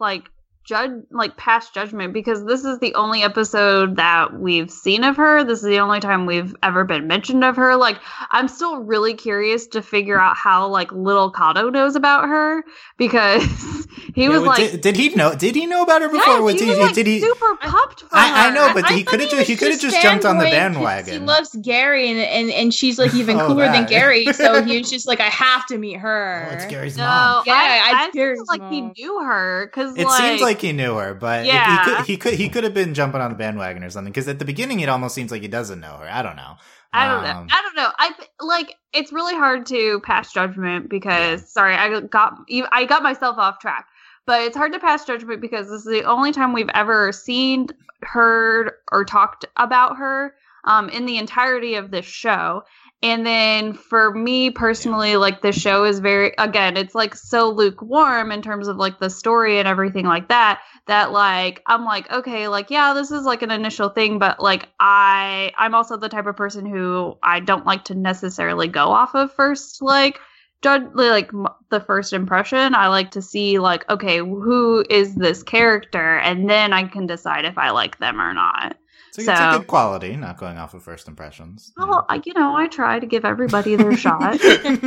Speaker 3: pass judgment, because this is the only episode that we've seen of her. This is the only time we've ever been mentioned of her. Like, I'm still really curious to figure out how little Kato knows about her, because he was
Speaker 1: did he know about her before?
Speaker 3: Yes, did he super pumped for her.
Speaker 1: I know, but he could have just jumped on the bandwagon.
Speaker 2: He loves Gary and she's like even cooler than Gary, so he was just like, I have to meet her.
Speaker 1: Oh, it's Gary's mom.
Speaker 2: Yeah,
Speaker 3: I
Speaker 2: feel
Speaker 3: like mom. He knew her, because
Speaker 1: it seems like he knew her, but he could have been jumping on the bandwagon or something, because at the beginning it almost seems like he doesn't know her. I don't know.
Speaker 3: I don't know. It's really hard to pass judgment because sorry, I got myself off track. But it's hard to pass judgment because this is the only time we've ever seen, heard, or talked about her in the entirety of this show. And then for me personally, the show is very, again, it's so lukewarm in terms of the story and everything like that, that I'm okay, this is an initial thing, but I'm also the type of person who I don't like to necessarily go off of first, judge the first impression. I like to see okay, who is this character, and then I can decide if I like them or not.
Speaker 1: So it's a good quality, not going off of first impressions.
Speaker 3: Well, I try to give everybody their shot.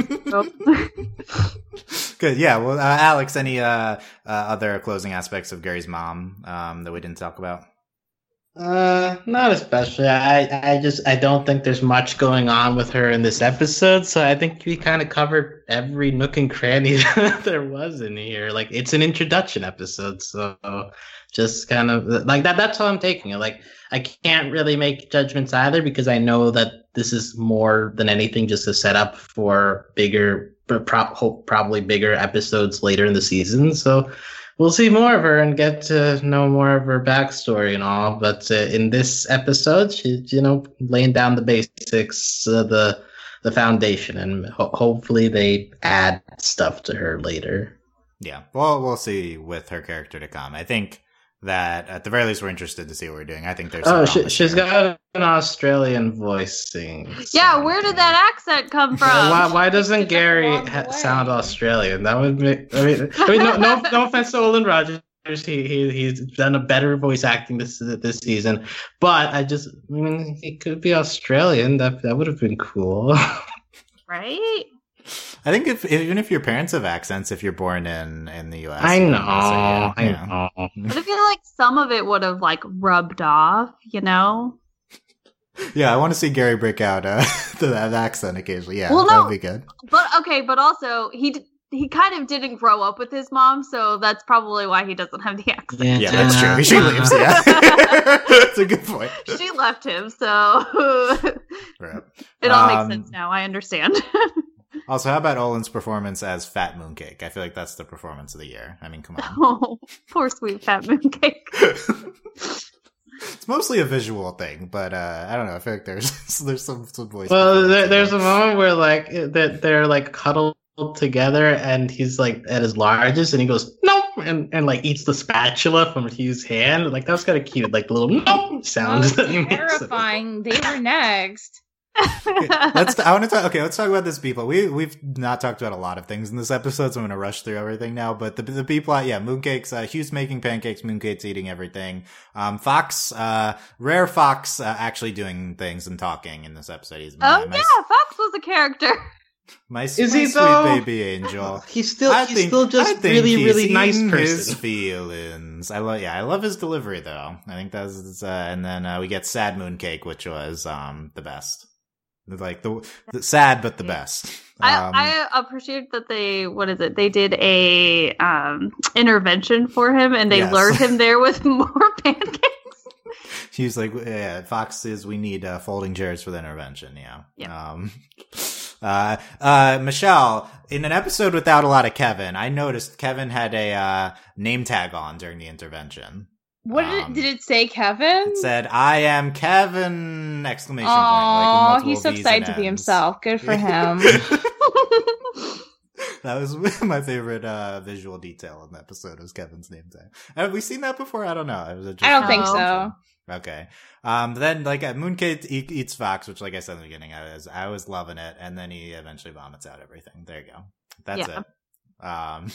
Speaker 1: Good, yeah. Well, Alex, any other closing aspects of Gary's mom that we didn't talk about?
Speaker 4: Not especially. I don't think there's much going on with her in this episode, so I think we kind of covered every nook and cranny that there was in here. It's an introduction episode, so just kind of that. That's how I'm taking it. I can't really make judgments either, because I know that this is more than anything just a setup for bigger, probably bigger episodes later in the season. So we'll see more of her and get to know more of her backstory and all. But in this episode, she's laying down the basics, the foundation, and hopefully they add stuff to her later.
Speaker 1: Yeah, well, we'll see with her character to come. I think that at the very least we're interested to see what we're doing. I think there's
Speaker 4: she's got an Australian voicing.
Speaker 3: Yeah, where did that accent come from?
Speaker 4: Why doesn't Gary sound Australian? That would make. I mean, no offense to Olin Rogers. He's done a better voice acting this season, but he could be Australian. That would have been cool,
Speaker 3: right?
Speaker 1: I think even if your parents have accents, if you're born in the US,
Speaker 4: I know.
Speaker 3: But I feel like some of it would have rubbed off,
Speaker 1: Yeah, I want to see Gary break out that accent occasionally. Yeah,
Speaker 3: well,
Speaker 1: that would be good.
Speaker 3: But also he kind of didn't grow up with his mom, so that's probably why he doesn't have the accent.
Speaker 1: Yeah, that's true. She leaves. Yeah, that's a good point.
Speaker 3: She left him, so
Speaker 1: right.
Speaker 3: It all makes sense now. I understand.
Speaker 1: Also, how about Olin's performance as Fat Mooncake? I feel like that's the performance of the year. I mean, come on.
Speaker 3: Oh, poor sweet Fat Mooncake.
Speaker 1: It's mostly a visual thing, but I don't know. I feel like there's some voice.
Speaker 4: Well, there's a moment where they're cuddling together, and he's like at his largest, and he goes nope, and like eats the spatula from Hugh's hand. Like that was kind of cute, like the little nope sounds that he makes.
Speaker 2: Terrifying. They were next.
Speaker 1: Let's talk about this B plot. We've not talked about a lot of things in this episode, so I'm going to rush through everything now. But the B plot, Mooncakes. Hugh's making pancakes. Mooncakes eating everything. Fox, rare Fox, actually doing things and talking in this episode. He's
Speaker 3: Fox was a character.
Speaker 1: Sweet baby angel.
Speaker 4: He's still just really nice person.
Speaker 1: His feelings. I love his delivery though. I think that's and then we get sad Mooncake, which was the best. Like the sad but the best.
Speaker 3: I appreciate that they did a intervention for him, and they lured him there with more pancakes.
Speaker 1: He's like, Fox says we need folding chairs for the intervention. Michelle, in an episode without a lot of Kevin, I noticed Kevin had a name tag on during the intervention.
Speaker 2: What did it say, Kevin?
Speaker 1: It said, "I am Kevin!" Exclamation point.
Speaker 2: Oh,
Speaker 1: like
Speaker 2: he's so excited to be himself. Good for him.
Speaker 1: That was my favorite visual detail in the episode was Kevin's name tag. Have we seen that before? I don't know.
Speaker 2: I don't think so.
Speaker 1: Okay. Then Mooncake eats Fox, which like I said in the beginning, I was loving it, and then he eventually vomits out everything. There you go. That's it.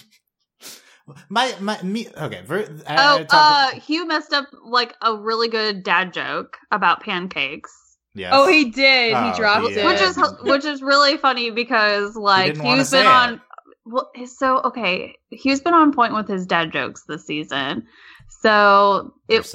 Speaker 3: Hugh messed up like a really good dad joke about pancakes.
Speaker 2: Yes. Oh, he did. He dropped it,
Speaker 3: which is really funny because like Hugh's been on. Well, Hugh's been on point with his dad jokes this season. So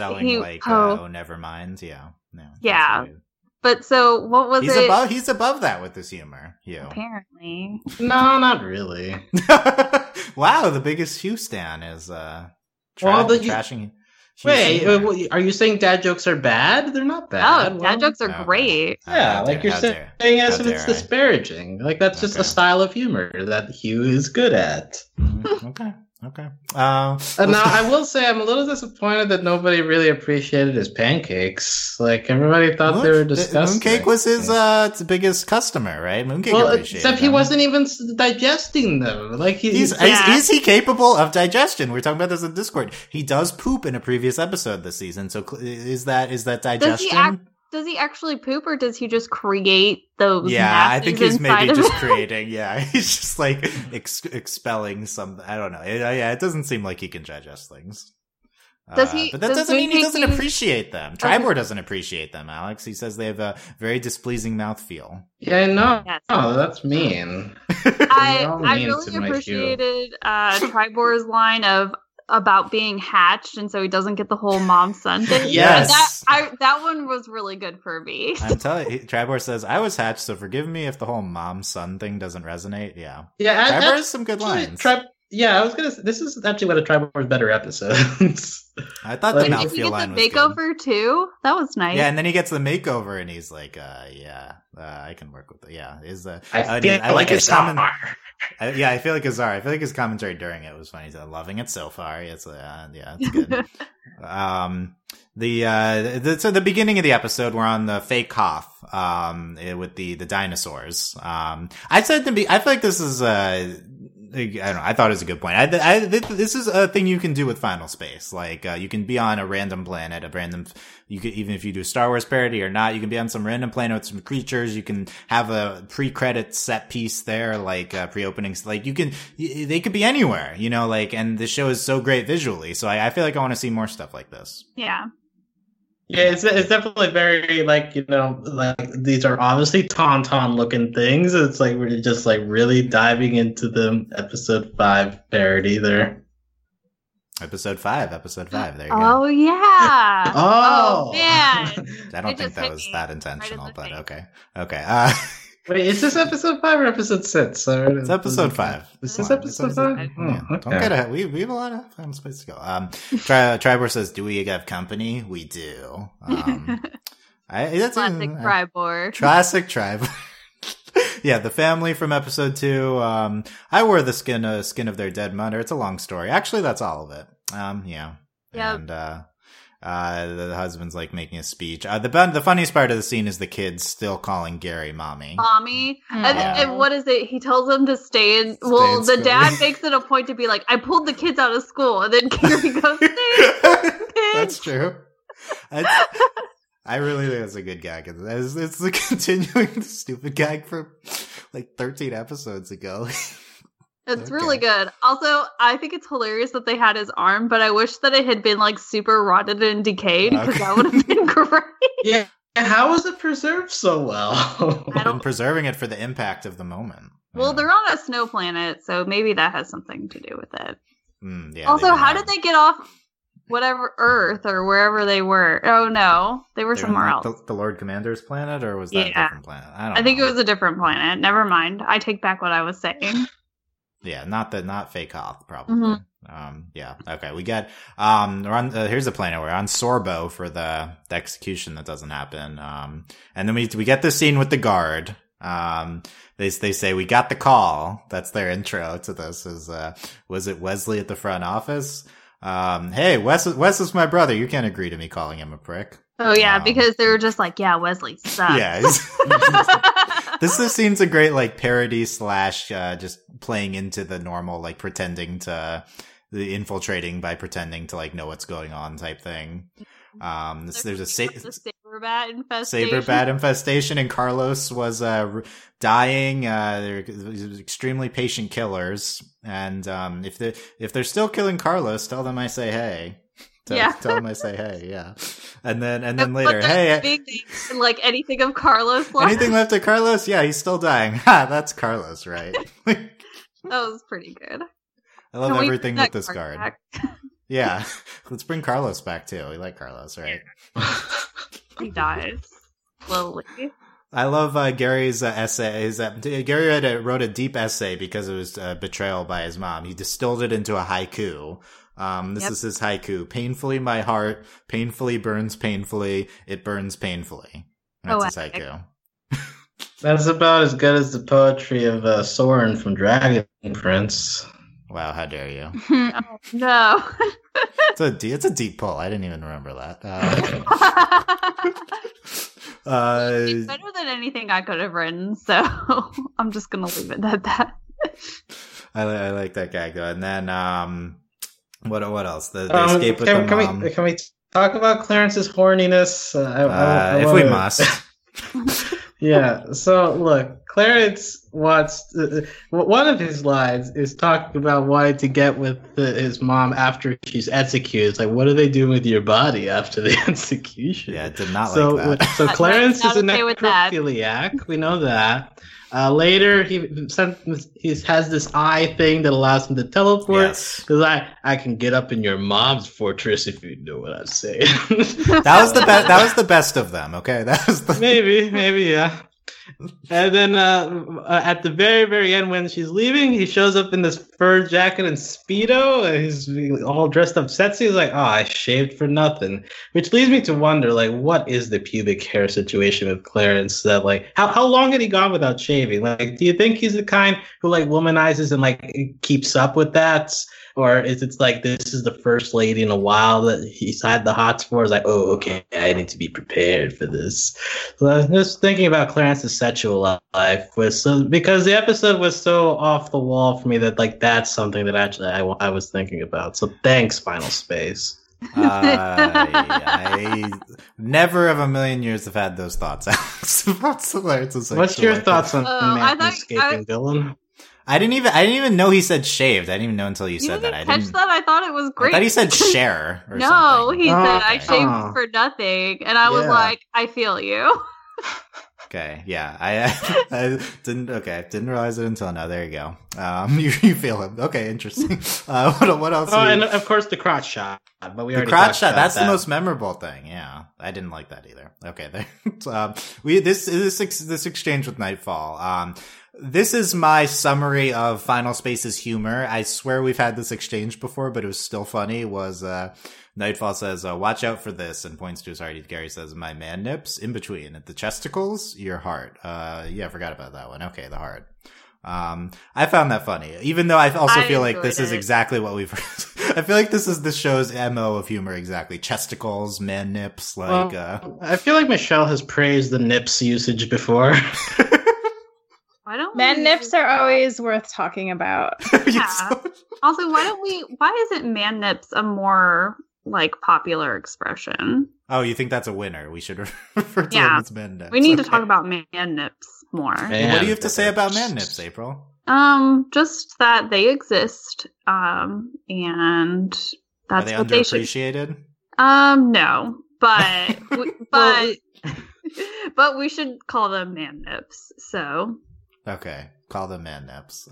Speaker 1: never mind.
Speaker 3: Yeah. But so what was it?
Speaker 1: He's above that with his humor. Hugh.
Speaker 3: Apparently.
Speaker 4: No, not really.
Speaker 1: Wow, the biggest Hugh stan is trashing.
Speaker 4: Wait, are you saying dad jokes are bad? They're not bad.
Speaker 3: Oh, dad jokes are great.
Speaker 4: Yeah, like you're saying as if it's disparaging. Like that's just a style of humor that Hugh is good at.
Speaker 1: Okay.
Speaker 4: Now I will say I'm a little disappointed that nobody really appreciated his pancakes. Like everybody thought they were disgusting.
Speaker 1: Mooncake was his biggest customer, right? Mooncake appreciated
Speaker 4: except he wasn't even digesting them. Like
Speaker 1: is he capable of digestion? We're talking about this in Discord. He does poop in a previous episode this season. So is that digestion?
Speaker 3: Does he actually poop, or does he just create those?
Speaker 1: Yeah, I think he's maybe just creating. Yeah, he's just like expelling some. I don't know. It doesn't seem like he can digest things.
Speaker 3: Does he?
Speaker 1: But that doesn't mean he doesn't appreciate them. Tribor doesn't appreciate them, Alex. He says they have a very displeasing mouthfeel.
Speaker 4: Yeah, no, yes. Oh, that's mean.
Speaker 3: I really appreciated Tribor's line about being hatched, and so he doesn't get the whole mom-son thing.
Speaker 1: Yes.
Speaker 3: That one was really good for me.
Speaker 1: I'm telling you, Tribor says, I was hatched, so forgive me if the whole mom-son thing doesn't resonate. Yeah. Tribor has some good lines.
Speaker 4: I was gonna say, this is actually one of Tribor's better episodes.
Speaker 1: I thought the mouthfeel line was good.
Speaker 3: Makeover too? That was nice.
Speaker 1: Yeah, and then he gets the makeover, and he's like, I can work with it. Yeah,
Speaker 4: I like his comment.
Speaker 1: I feel like Azar. I feel like his commentary during it was funny. He's loving it so far. It's good. So the beginning of the episode, we're on the fake Hoth, with the dinosaurs. I feel like this is I don't know. I thought it was a good point. This is a thing you can do with Final Space. Like, you can be on a random planet, even if you do Star Wars parody or not, you can be on some random planet with some creatures. You can have a pre-credit set piece there, like, pre-openings. Like, they could be anywhere, and the show is so great visually. So I feel like I want to see more stuff like this.
Speaker 3: Yeah.
Speaker 4: Yeah, it's definitely very, like these are obviously Tauntaun looking things. It's like we're just like really diving into the episode 5 parody there.
Speaker 1: Episode 5. There you go.
Speaker 3: Oh, yeah.
Speaker 4: Oh
Speaker 3: man.
Speaker 1: I don't think that was that intentional, but okay.
Speaker 4: Wait, is this episode 5 or episode 6?
Speaker 1: It's episode 5.
Speaker 4: This is episode 5?
Speaker 1: Yeah. Okay. Don't get ahead. We have a lot of Final Space to go. Tribor says, do we have company? We do.
Speaker 3: Classic Tribor.
Speaker 1: Classic Tribor. Yeah, the family from episode 2. I wore the skin of their dead mother. It's a long story. Actually, that's all of it. Yeah.
Speaker 3: Yep.
Speaker 1: And The husband's like making a speech. The funniest part of the scene is the kids still calling Gary mommy.
Speaker 3: Mommy.
Speaker 2: Yeah.
Speaker 3: And what is it? He tells them to stay in. Well,
Speaker 1: in
Speaker 3: the
Speaker 1: school.
Speaker 3: dad makes it a point to be like, I pulled the kids out of school. And then Gary goes, stay in school, kids.
Speaker 1: That's true. I really think that's a good gag. It's the continuing stupid gag for like 13 episodes ago.
Speaker 3: It's
Speaker 1: Okay.
Speaker 3: really good. Also, I think it's hilarious that they had his arm, but I wish that it had been like super rotted and decayed because
Speaker 1: Okay.
Speaker 3: that would have been great.
Speaker 4: Yeah, how was it preserved so well?
Speaker 3: I
Speaker 1: I've been preserving it for the impact of the moment.
Speaker 3: Well, they're on a snow planet, so maybe that has something to do with it.
Speaker 1: Yeah,
Speaker 3: Also,
Speaker 1: they've been
Speaker 3: how
Speaker 1: on-
Speaker 3: did they get off whatever Earth or wherever they were? Oh no, they were
Speaker 1: they're
Speaker 3: somewhere
Speaker 1: on, like,
Speaker 3: else.
Speaker 1: the Lord Commander's planet, or was that a
Speaker 3: Yeah.
Speaker 1: different planet? I don't
Speaker 3: I think
Speaker 1: know.
Speaker 3: it was a different planet. Never mind. I take back what I was saying.
Speaker 1: Yeah, not fake Hoth, probably.
Speaker 3: Mm-hmm.
Speaker 1: Yeah. Okay, we got we're on. Here's the planet. We're on Sorbo for the execution that doesn't happen. And then we get this scene with the guard. They say we got the call. That's their intro to this. Was it Wesley at the front office? Hey, Wes is my brother. You can't agree to me calling him a prick.
Speaker 3: Oh yeah,
Speaker 1: Wow.
Speaker 3: because they were just like, yeah, Wesley sucks.
Speaker 1: Yeah. This scene's a great like parody / just playing into the normal like pretending to the infiltrating by pretending to like know what's going on type thing. There's a
Speaker 3: the saber bat infestation.
Speaker 1: saber bat infestation, and Carlos was dying. They're extremely patient killers, and if they're still killing Carlos, tell them I say hey.
Speaker 3: Yeah.
Speaker 1: Tell them I say hey. Yeah, and then
Speaker 3: But
Speaker 1: later,
Speaker 3: the
Speaker 1: hey.
Speaker 3: big thing, like anything of Carlos left.
Speaker 1: Anything left of Carlos? Yeah, he's still dying. Ha, that's Carlos, right? I
Speaker 3: That was pretty good.
Speaker 1: love
Speaker 3: Can we
Speaker 1: everything
Speaker 3: bring
Speaker 1: with
Speaker 3: that
Speaker 1: this
Speaker 3: card
Speaker 1: guard.
Speaker 3: back?
Speaker 1: Yeah, let's bring Carlos back too. We like Carlos, right?
Speaker 3: He dies slowly.
Speaker 1: I love Gary's essay. Gary wrote a deep essay because it was betrayal by his mom. He distilled it into a haiku. This
Speaker 3: Yep.
Speaker 1: is his haiku. Painfully my heart, painfully burns painfully, it burns painfully. That's his
Speaker 3: Poetic.
Speaker 1: haiku.
Speaker 4: That's about as good as the poetry of Soren from Dragon Prince.
Speaker 1: Wow, how dare you?
Speaker 3: Oh, no.
Speaker 1: It's a deep pull. I didn't even remember that.
Speaker 3: It's better than anything I could have written, so I'm just gonna leave it at that.
Speaker 1: I like that gag though. And then what else? The escape with the
Speaker 4: can
Speaker 1: mom.
Speaker 4: we talk about Clarence's horniness?
Speaker 1: If we must.
Speaker 4: Yeah. So look, Clarence wants one of his lines is talking about wanting to get with his mom after she's executed. It's like, what are they doing with your body after the execution?
Speaker 1: Yeah, did not
Speaker 4: So
Speaker 1: like that.
Speaker 4: so Clarence
Speaker 3: Not
Speaker 4: is a
Speaker 3: okay with that.
Speaker 4: necrophiliac. We know that. Later, he has this eye thing that allows him to teleport.
Speaker 1: Yes.
Speaker 4: Because I can get up in your mom's fortress if you know what I'm saying.
Speaker 1: That was the best. That was the best of them. Okay, that was the.
Speaker 4: maybe, yeah. And then at the very, very end, when she's leaving, he shows up in this fur jacket and Speedo. And he's all dressed up sexy. He's like, oh, I shaved for nothing. Which leads me to wonder, like, what is the pubic hair situation with Clarence? That, like, how long had he gone without shaving? Like, do you think he's the kind who, like, womanizes and, like, keeps up with that? Or is it like this is the first lady in a while that he's had the hots for? It's like, oh, okay, I need to be prepared for this. So I was just thinking about Clarence's sexual life because the episode was so off the wall for me that like that's something that actually I was thinking about. So thanks, Final Space.
Speaker 1: I never of a million years have had those thoughts, Alex. About Clarence's sexual
Speaker 4: What's your
Speaker 1: life.
Speaker 4: thoughts on
Speaker 3: I
Speaker 4: man
Speaker 3: thought-
Speaker 4: escaping villain?
Speaker 1: I didn't even know he said shaved. I didn't even know until you
Speaker 3: You
Speaker 1: said
Speaker 3: didn't
Speaker 1: that.
Speaker 3: catch that? I thought it was
Speaker 1: I
Speaker 3: great.
Speaker 1: thought he said share or
Speaker 3: No,
Speaker 1: something.
Speaker 3: he said I
Speaker 1: okay.
Speaker 3: shaved
Speaker 4: Oh.
Speaker 3: for nothing, and I was
Speaker 4: Yeah.
Speaker 3: like, I feel you.
Speaker 1: Okay, yeah, I didn't realize it until now. There you go. You feel him. Okay, interesting. What else?
Speaker 4: Oh, and of course the crotch shot. But we
Speaker 1: The
Speaker 4: already
Speaker 1: crotch
Speaker 4: talked
Speaker 1: shot.
Speaker 4: about
Speaker 1: That's
Speaker 4: that.
Speaker 1: the most memorable thing. Yeah, I didn't like that either. Okay, there. This exchange with Nightfall. This is my summary of Final Space's humor. I swear we've had this exchange before, but it was still funny. Nightfall says, watch out for this, and points to his heart. Gary says, my man nips, in between. At the chesticles, your heart. Yeah, I forgot about that one. Okay, the heart. I found that funny, even though I also
Speaker 3: I
Speaker 1: feel like
Speaker 3: enjoyed
Speaker 1: this is
Speaker 3: it.
Speaker 1: exactly what we've heard. I feel like this is the show's MO of humor exactly. Chesticles, man nips, like
Speaker 4: I feel like Michelle has praised the nips usage before.
Speaker 3: Why don't
Speaker 2: Man nips are always worth talking about.
Speaker 3: Yeah. Also, why isn't man nips a more like popular expression?
Speaker 1: Oh, you think that's a winner? We should refer to them as man nips.
Speaker 3: We need to talk about man nips more.
Speaker 1: What do you have to say about man nips, April?
Speaker 3: Just that they exist, and that's
Speaker 1: Are they
Speaker 3: what they should.
Speaker 1: underappreciated?
Speaker 3: No, but but we should call them man nips. So
Speaker 1: Okay, call them man nips.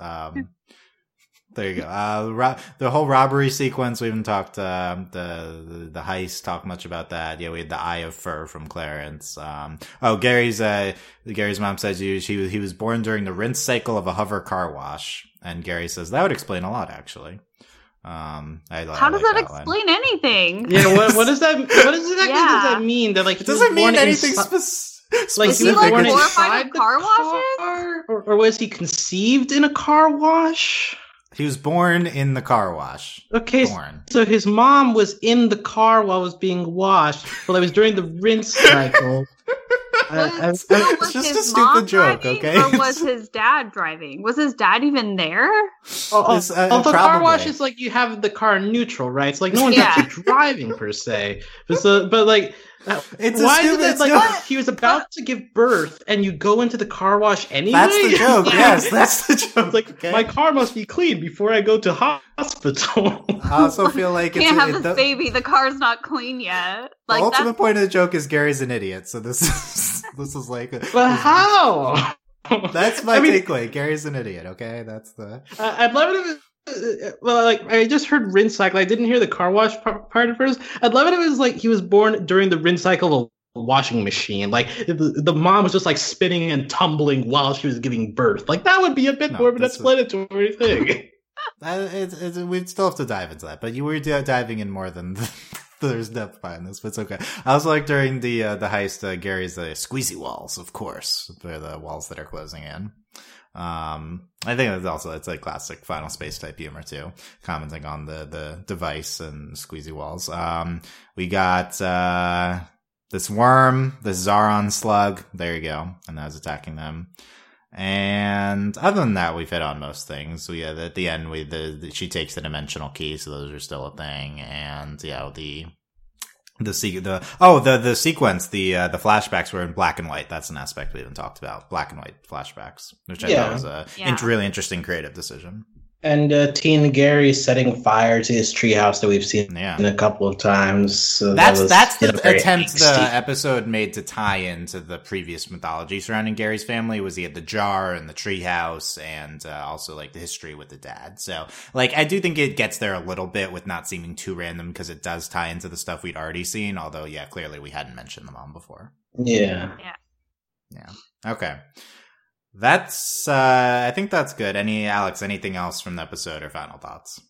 Speaker 1: There you go. The whole robbery sequence, we haven't talked, the heist, talk much about that. Yeah, we had the eye of fur from Clarence. Gary's mom says he was born during the rinse cycle of a hover car wash. And Gary says that would explain a lot, actually.
Speaker 3: How does that explain anything?
Speaker 4: Yeah, what does that, what exactly does that mean? That like,
Speaker 1: it doesn't mean anything specific.
Speaker 4: Like,
Speaker 3: was he like
Speaker 4: born
Speaker 3: glorified
Speaker 4: inside
Speaker 3: in
Speaker 4: the
Speaker 3: car washes?
Speaker 4: or was he conceived in a car wash?
Speaker 1: He was born in the car wash.
Speaker 4: Okay, so his mom was in the car while it was being washed. Well, it was during the rinse cycle.
Speaker 3: Was
Speaker 1: it's just
Speaker 3: his
Speaker 1: a stupid
Speaker 3: mom
Speaker 1: joke,
Speaker 3: driving,
Speaker 1: okay?
Speaker 3: or was his dad driving? Was his dad even there?
Speaker 4: The car wash is like you have the car neutral, right? It's like no one's actually driving per se. But like, why is it like he was about to give birth and you go into the car wash anyway?
Speaker 1: That's the joke. Yes, that's the joke.
Speaker 4: Like my car must be clean before I go to hospital.
Speaker 1: I also feel like
Speaker 3: can't have this baby. The car's not clean yet. Like
Speaker 1: the ultimate point of the joke is Gary's an idiot. So this is like.
Speaker 4: But how?
Speaker 1: That's my takeaway. Gary's an idiot. Okay, that's the.
Speaker 4: I'd love it if. Well, like I just heard rinse cycle. I didn't hear the car wash part at first. I'd love it if it was like he was born during the rinse cycle of a washing machine. Like the mom was just like spinning and tumbling while she was giving birth. Like that would be a bit more of an explanatory thing.
Speaker 1: We'd still have to dive into that, but you were diving in more than there's depth behind this, but it's okay. I also like during the heist, Gary's squeezy walls, of course. They're the walls that are closing in. I think it's like classic Final Space type humor too, commenting on the device and squeezy walls. We got this worm, this Zaron slug. There you go, and that was attacking them. And other than that, we've hit on most things. So yeah, at the end, she takes the dimensional key, so those are still a thing. And yeah, the sequence, the flashbacks were in black and white. That's an aspect we haven't talked about. Black and white flashbacks, which I thought was a really interesting creative decision. And
Speaker 4: Teen Gary setting fire to his treehouse that we've seen a couple of times. So
Speaker 1: that's the attempt the episode made to tie into the previous mythology surrounding Gary's family. Was he had the jar and the treehouse, and also like the history with the dad. So like I do think it gets there a little bit with not seeming too random because it does tie into the stuff we'd already seen. Although clearly we hadn't mentioned the mom before.
Speaker 4: Yeah.
Speaker 1: Okay. That's I think that's good. Alex, anything else from the episode or final thoughts?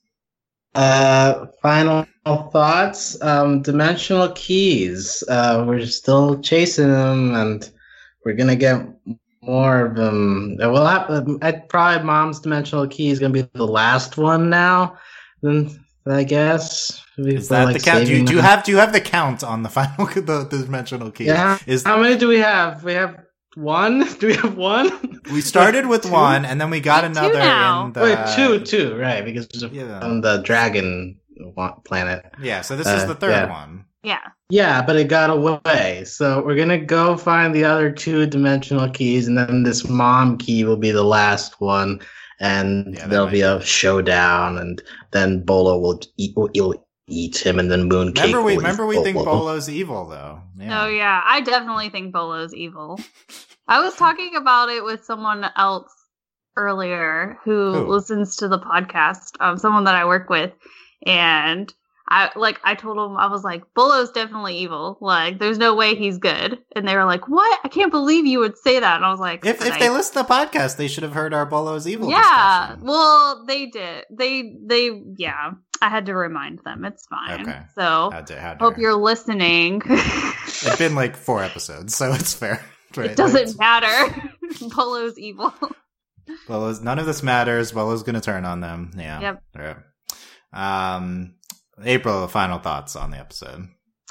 Speaker 4: Final thoughts. Dimensional keys. We're still chasing them, and we're gonna get more of them. Probably Mom's dimensional key is gonna be the last one now. Then I guess.
Speaker 1: Is that the count? Do you have the count on the final the dimensional key?
Speaker 4: Yeah. How many do we have? We have. One? Do we have one?
Speaker 1: We started with two? One, and then we got another in the...
Speaker 4: Two, right, because on the dragon planet.
Speaker 1: Yeah, so this is the third one.
Speaker 3: Yeah,
Speaker 4: but it got away. So we're going to go find the other two dimensional keys, and then this mom key will be the last one, and there'll be a showdown, and then Bolo will eat him, and then Mooncake
Speaker 1: Remember we think Bolo's evil, though.
Speaker 3: Yeah. Oh, yeah. I definitely think Bolo's evil. I was talking about it with someone else earlier who listens to the podcast, someone that I work with, and I told him, I was like, Bolo's definitely evil. Like, there's no way he's good. And they were like, what? I can't believe you would say that. And I was like,
Speaker 1: if they listen to the podcast, they should have heard our Bolo's evil
Speaker 3: discussion. Well, they did. I had to remind them. It's fine. Okay. So, hope you're listening.
Speaker 1: It's been like 4 episodes, so it's fair. Right?
Speaker 3: It doesn't matter. Bolo's evil.
Speaker 1: None of this matters. Bolo's going to turn on them. Yeah.
Speaker 3: Yep.
Speaker 1: Right. April, final thoughts on the episode.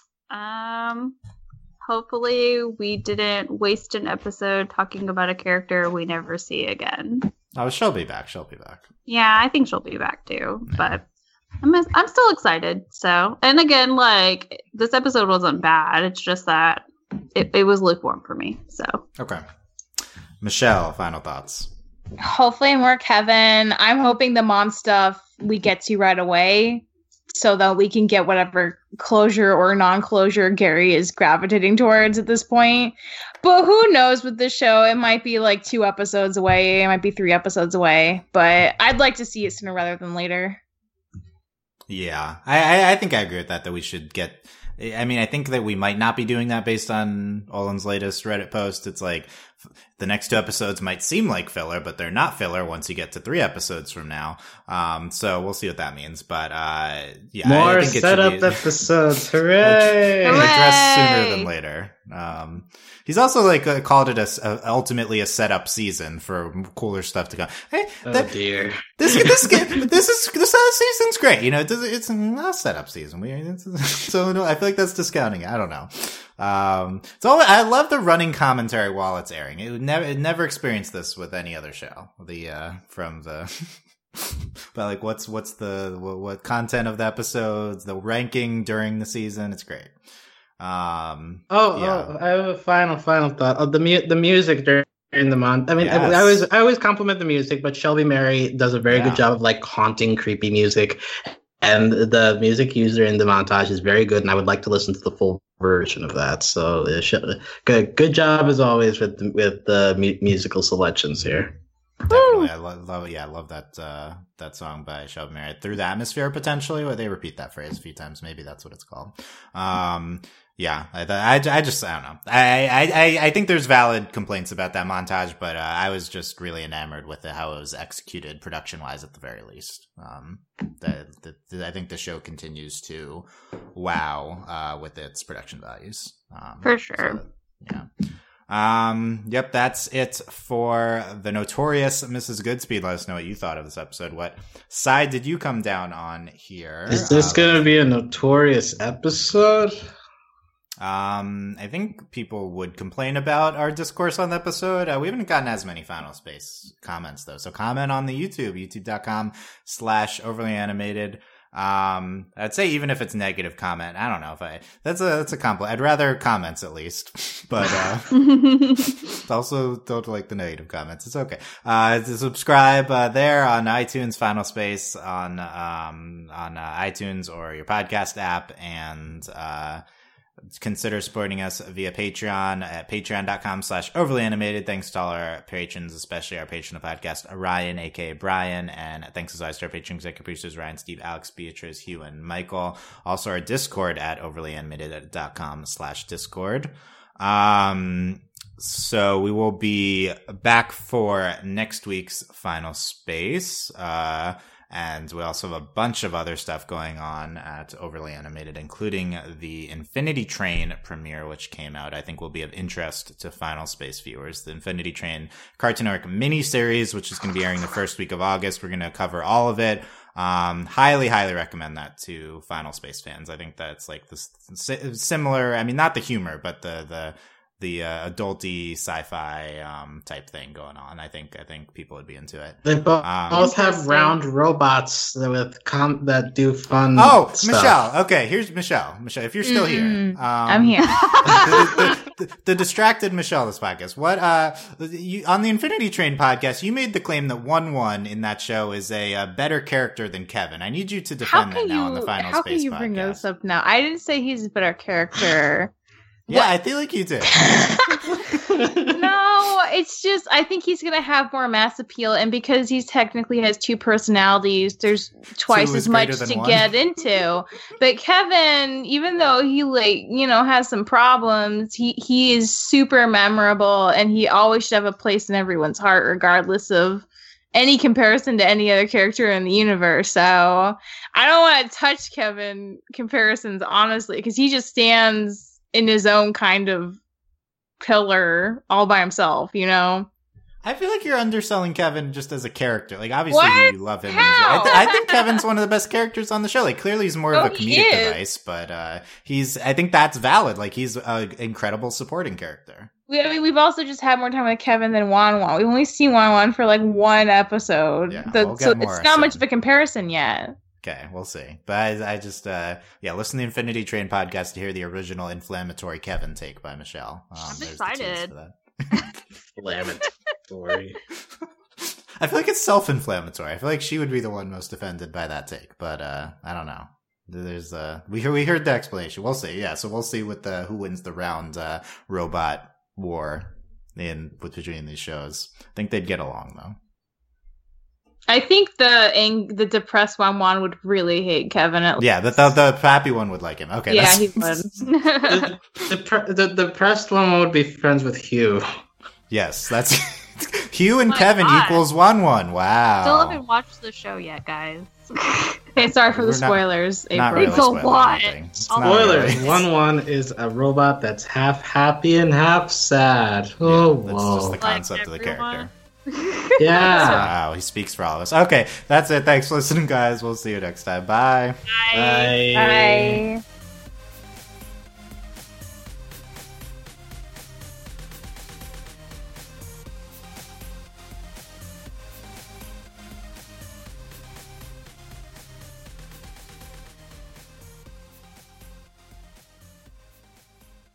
Speaker 3: Hopefully we didn't waste an episode talking about a character we never see again.
Speaker 1: Oh, she'll be back.
Speaker 3: Yeah, I think she'll be back too. But I'm still excited. So, and again, like, this episode wasn't bad. It's just that it was lukewarm for me. So
Speaker 1: Okay. Michelle, final thoughts.
Speaker 2: Hopefully more Kevin. I'm hoping the mom stuff we get to right away so that we can get whatever closure or non-closure Gary is gravitating towards at this point. But who knows with this show? It might be like 2 episodes away. It might be 3 episodes away. But I'd like to see it sooner rather than later.
Speaker 1: Yeah, I think I agree with that we should get... I mean, I think that we might not be doing that based on Olin's latest Reddit post. It's like the next 2 episodes might seem like filler, but they're not filler once you get to 3 episodes from now. So we'll see what that means. But yeah,
Speaker 4: more
Speaker 1: I think
Speaker 4: setup episodes. Hooray!
Speaker 1: Addressed sooner than later. He's also like called it ultimately a setup season for cooler stuff to come. Hey,
Speaker 4: dear.
Speaker 1: This season's great. You know, it's not a setup season. So no, I feel like that's discounting it. I don't know. So I love the running commentary while it's airing. It never experienced this with any other show. But like, what content of the episodes, the ranking during the season, it's great.
Speaker 4: I have a final thought. The music during the month. I mean, yes. I always compliment the music, but Shelby Mary does a very good job of like haunting, creepy music, and the music used during the montage is very good. And I would like to listen to the full version of that. So good job as always with the musical selections here.
Speaker 1: Definitely, I love that song by Shelby Mary. Through the Atmosphere, potentially, or they repeat that phrase a few times. Maybe that's what it's called. Yeah, I don't know. I think there's valid complaints about that montage, but I was just really enamored with how it was executed production wise, at the very least. I think the show continues to wow with its production values.
Speaker 3: For sure.
Speaker 1: So, yeah. Yep, that's it for the notorious Mrs. Goodspeed. Let us know what you thought of this episode. What side did you come down on here?
Speaker 4: Is this going to be a notorious episode?
Speaker 1: I think people would complain about our discourse on the episode. We haven't gotten as many Final Space comments though. So comment on the youtube.com/overlyanimated. I'd say even if it's negative comment, I don't know that's a compliment. I'd rather comments at least, but, also don't like the negative comments. It's okay. Subscribe, there on iTunes, Final Space on iTunes or your podcast app, and, consider supporting us via Patreon at patreon.com/overlyanimated. Thanks to all our patrons, especially our patron of the podcast, Ryan, aka Brian, and thanks as always to our patron executive producers, Ryan, Steve, Alex, Beatrice, Hugh, and Michael. Also our Discord at overlyanimated.com/discord. So we will be back for next week's Final Space. And we also have a bunch of other stuff going on at Overly Animated, including the Infinity Train premiere, which came out, I think will be of interest to Final Space viewers. The Infinity Train Cartoon Network miniseries, which is going to be airing the first week of August. We're going to cover all of it. Highly recommend that to Final Space fans. I think that's like this similar, I mean, not the humor, but the adulty sci-fi type thing going on. I think people would be into it.
Speaker 4: They both have round robots that do fun stuff.
Speaker 1: Michelle. Okay, here's Michelle. Michelle, if you're still here.
Speaker 2: I'm here.
Speaker 1: the distracted Michelle this podcast. What on the Infinity Train podcast, you made the claim that 1-1 in that show is a better character than Kevin. I need you to defend that now on the Final Space podcast.
Speaker 2: How can you bring this up now? I didn't say he's a better character.
Speaker 1: Yeah, I feel like you did.
Speaker 2: No, it's just, I think he's going to have more mass appeal. And because he technically has 2 personalities, there's twice as much to get into. But Kevin, even though he has some problems, he is super memorable and he always should have a place in everyone's heart, regardless of any comparison to any other character in the universe. So I don't want to touch Kevin comparisons, honestly, because he just stands in his own kind of pillar all by himself, you know?
Speaker 1: I feel like you're underselling Kevin just as a character. Like, obviously,
Speaker 2: What?
Speaker 1: you love him.
Speaker 2: How?
Speaker 1: I think Kevin's one of the best characters on the show. Like, clearly he's more of a
Speaker 2: he
Speaker 1: comedic
Speaker 2: is.
Speaker 1: device, but I think that's valid. Like, he's an incredible supporting character.
Speaker 2: We've also just had more time with Kevin than Wan Wan. We've only seen Wan Wan for like one episode.
Speaker 1: Yeah, we'll get
Speaker 2: so
Speaker 1: more
Speaker 2: it's not much
Speaker 1: soon.
Speaker 2: of a comparison yet.
Speaker 1: Okay, we'll see. But I just, listen to the Infinity Train podcast to hear the original inflammatory Kevin take by Michelle.
Speaker 3: I'm
Speaker 1: there's the
Speaker 3: excited.
Speaker 1: tease for that.
Speaker 4: Inflammatory.
Speaker 1: I feel like it's self-inflammatory. I feel like she would be the one most offended by that take, but I don't know. There's we heard the explanation. We'll see. Yeah, so we'll see with who wins the round robot war between these shows. I think they'd get along though.
Speaker 2: I think the depressed Wan Wan would really hate Kevin.
Speaker 1: Yeah, the happy one would like him. Okay,
Speaker 2: yeah,
Speaker 1: that's...
Speaker 2: he would.
Speaker 4: The depressed one would be friends with Hugh.
Speaker 1: Yes, that's Hugh and
Speaker 3: My
Speaker 1: Kevin
Speaker 3: God.
Speaker 1: equals 1-1. Wow.
Speaker 3: Still haven't watched the show yet, guys.
Speaker 2: Okay, sorry for the
Speaker 1: We're not-
Speaker 2: spoilers,
Speaker 1: Not
Speaker 2: April.
Speaker 1: really
Speaker 3: It's a
Speaker 1: spoiling
Speaker 3: lot.
Speaker 1: anything. It's
Speaker 3: I'll-
Speaker 1: not
Speaker 4: Spoilers.
Speaker 1: really.
Speaker 4: 1-1 is a robot that's half happy and half sad. Oh,
Speaker 1: That's
Speaker 4: whoa.
Speaker 1: just the
Speaker 3: Like
Speaker 1: concept of the
Speaker 3: everyone.
Speaker 1: character.
Speaker 4: Yeah.
Speaker 1: Wow, he speaks for all of us. Okay, that's it. Thanks for listening, guys. We'll see you next time. Bye.
Speaker 4: Bye.
Speaker 2: Bye.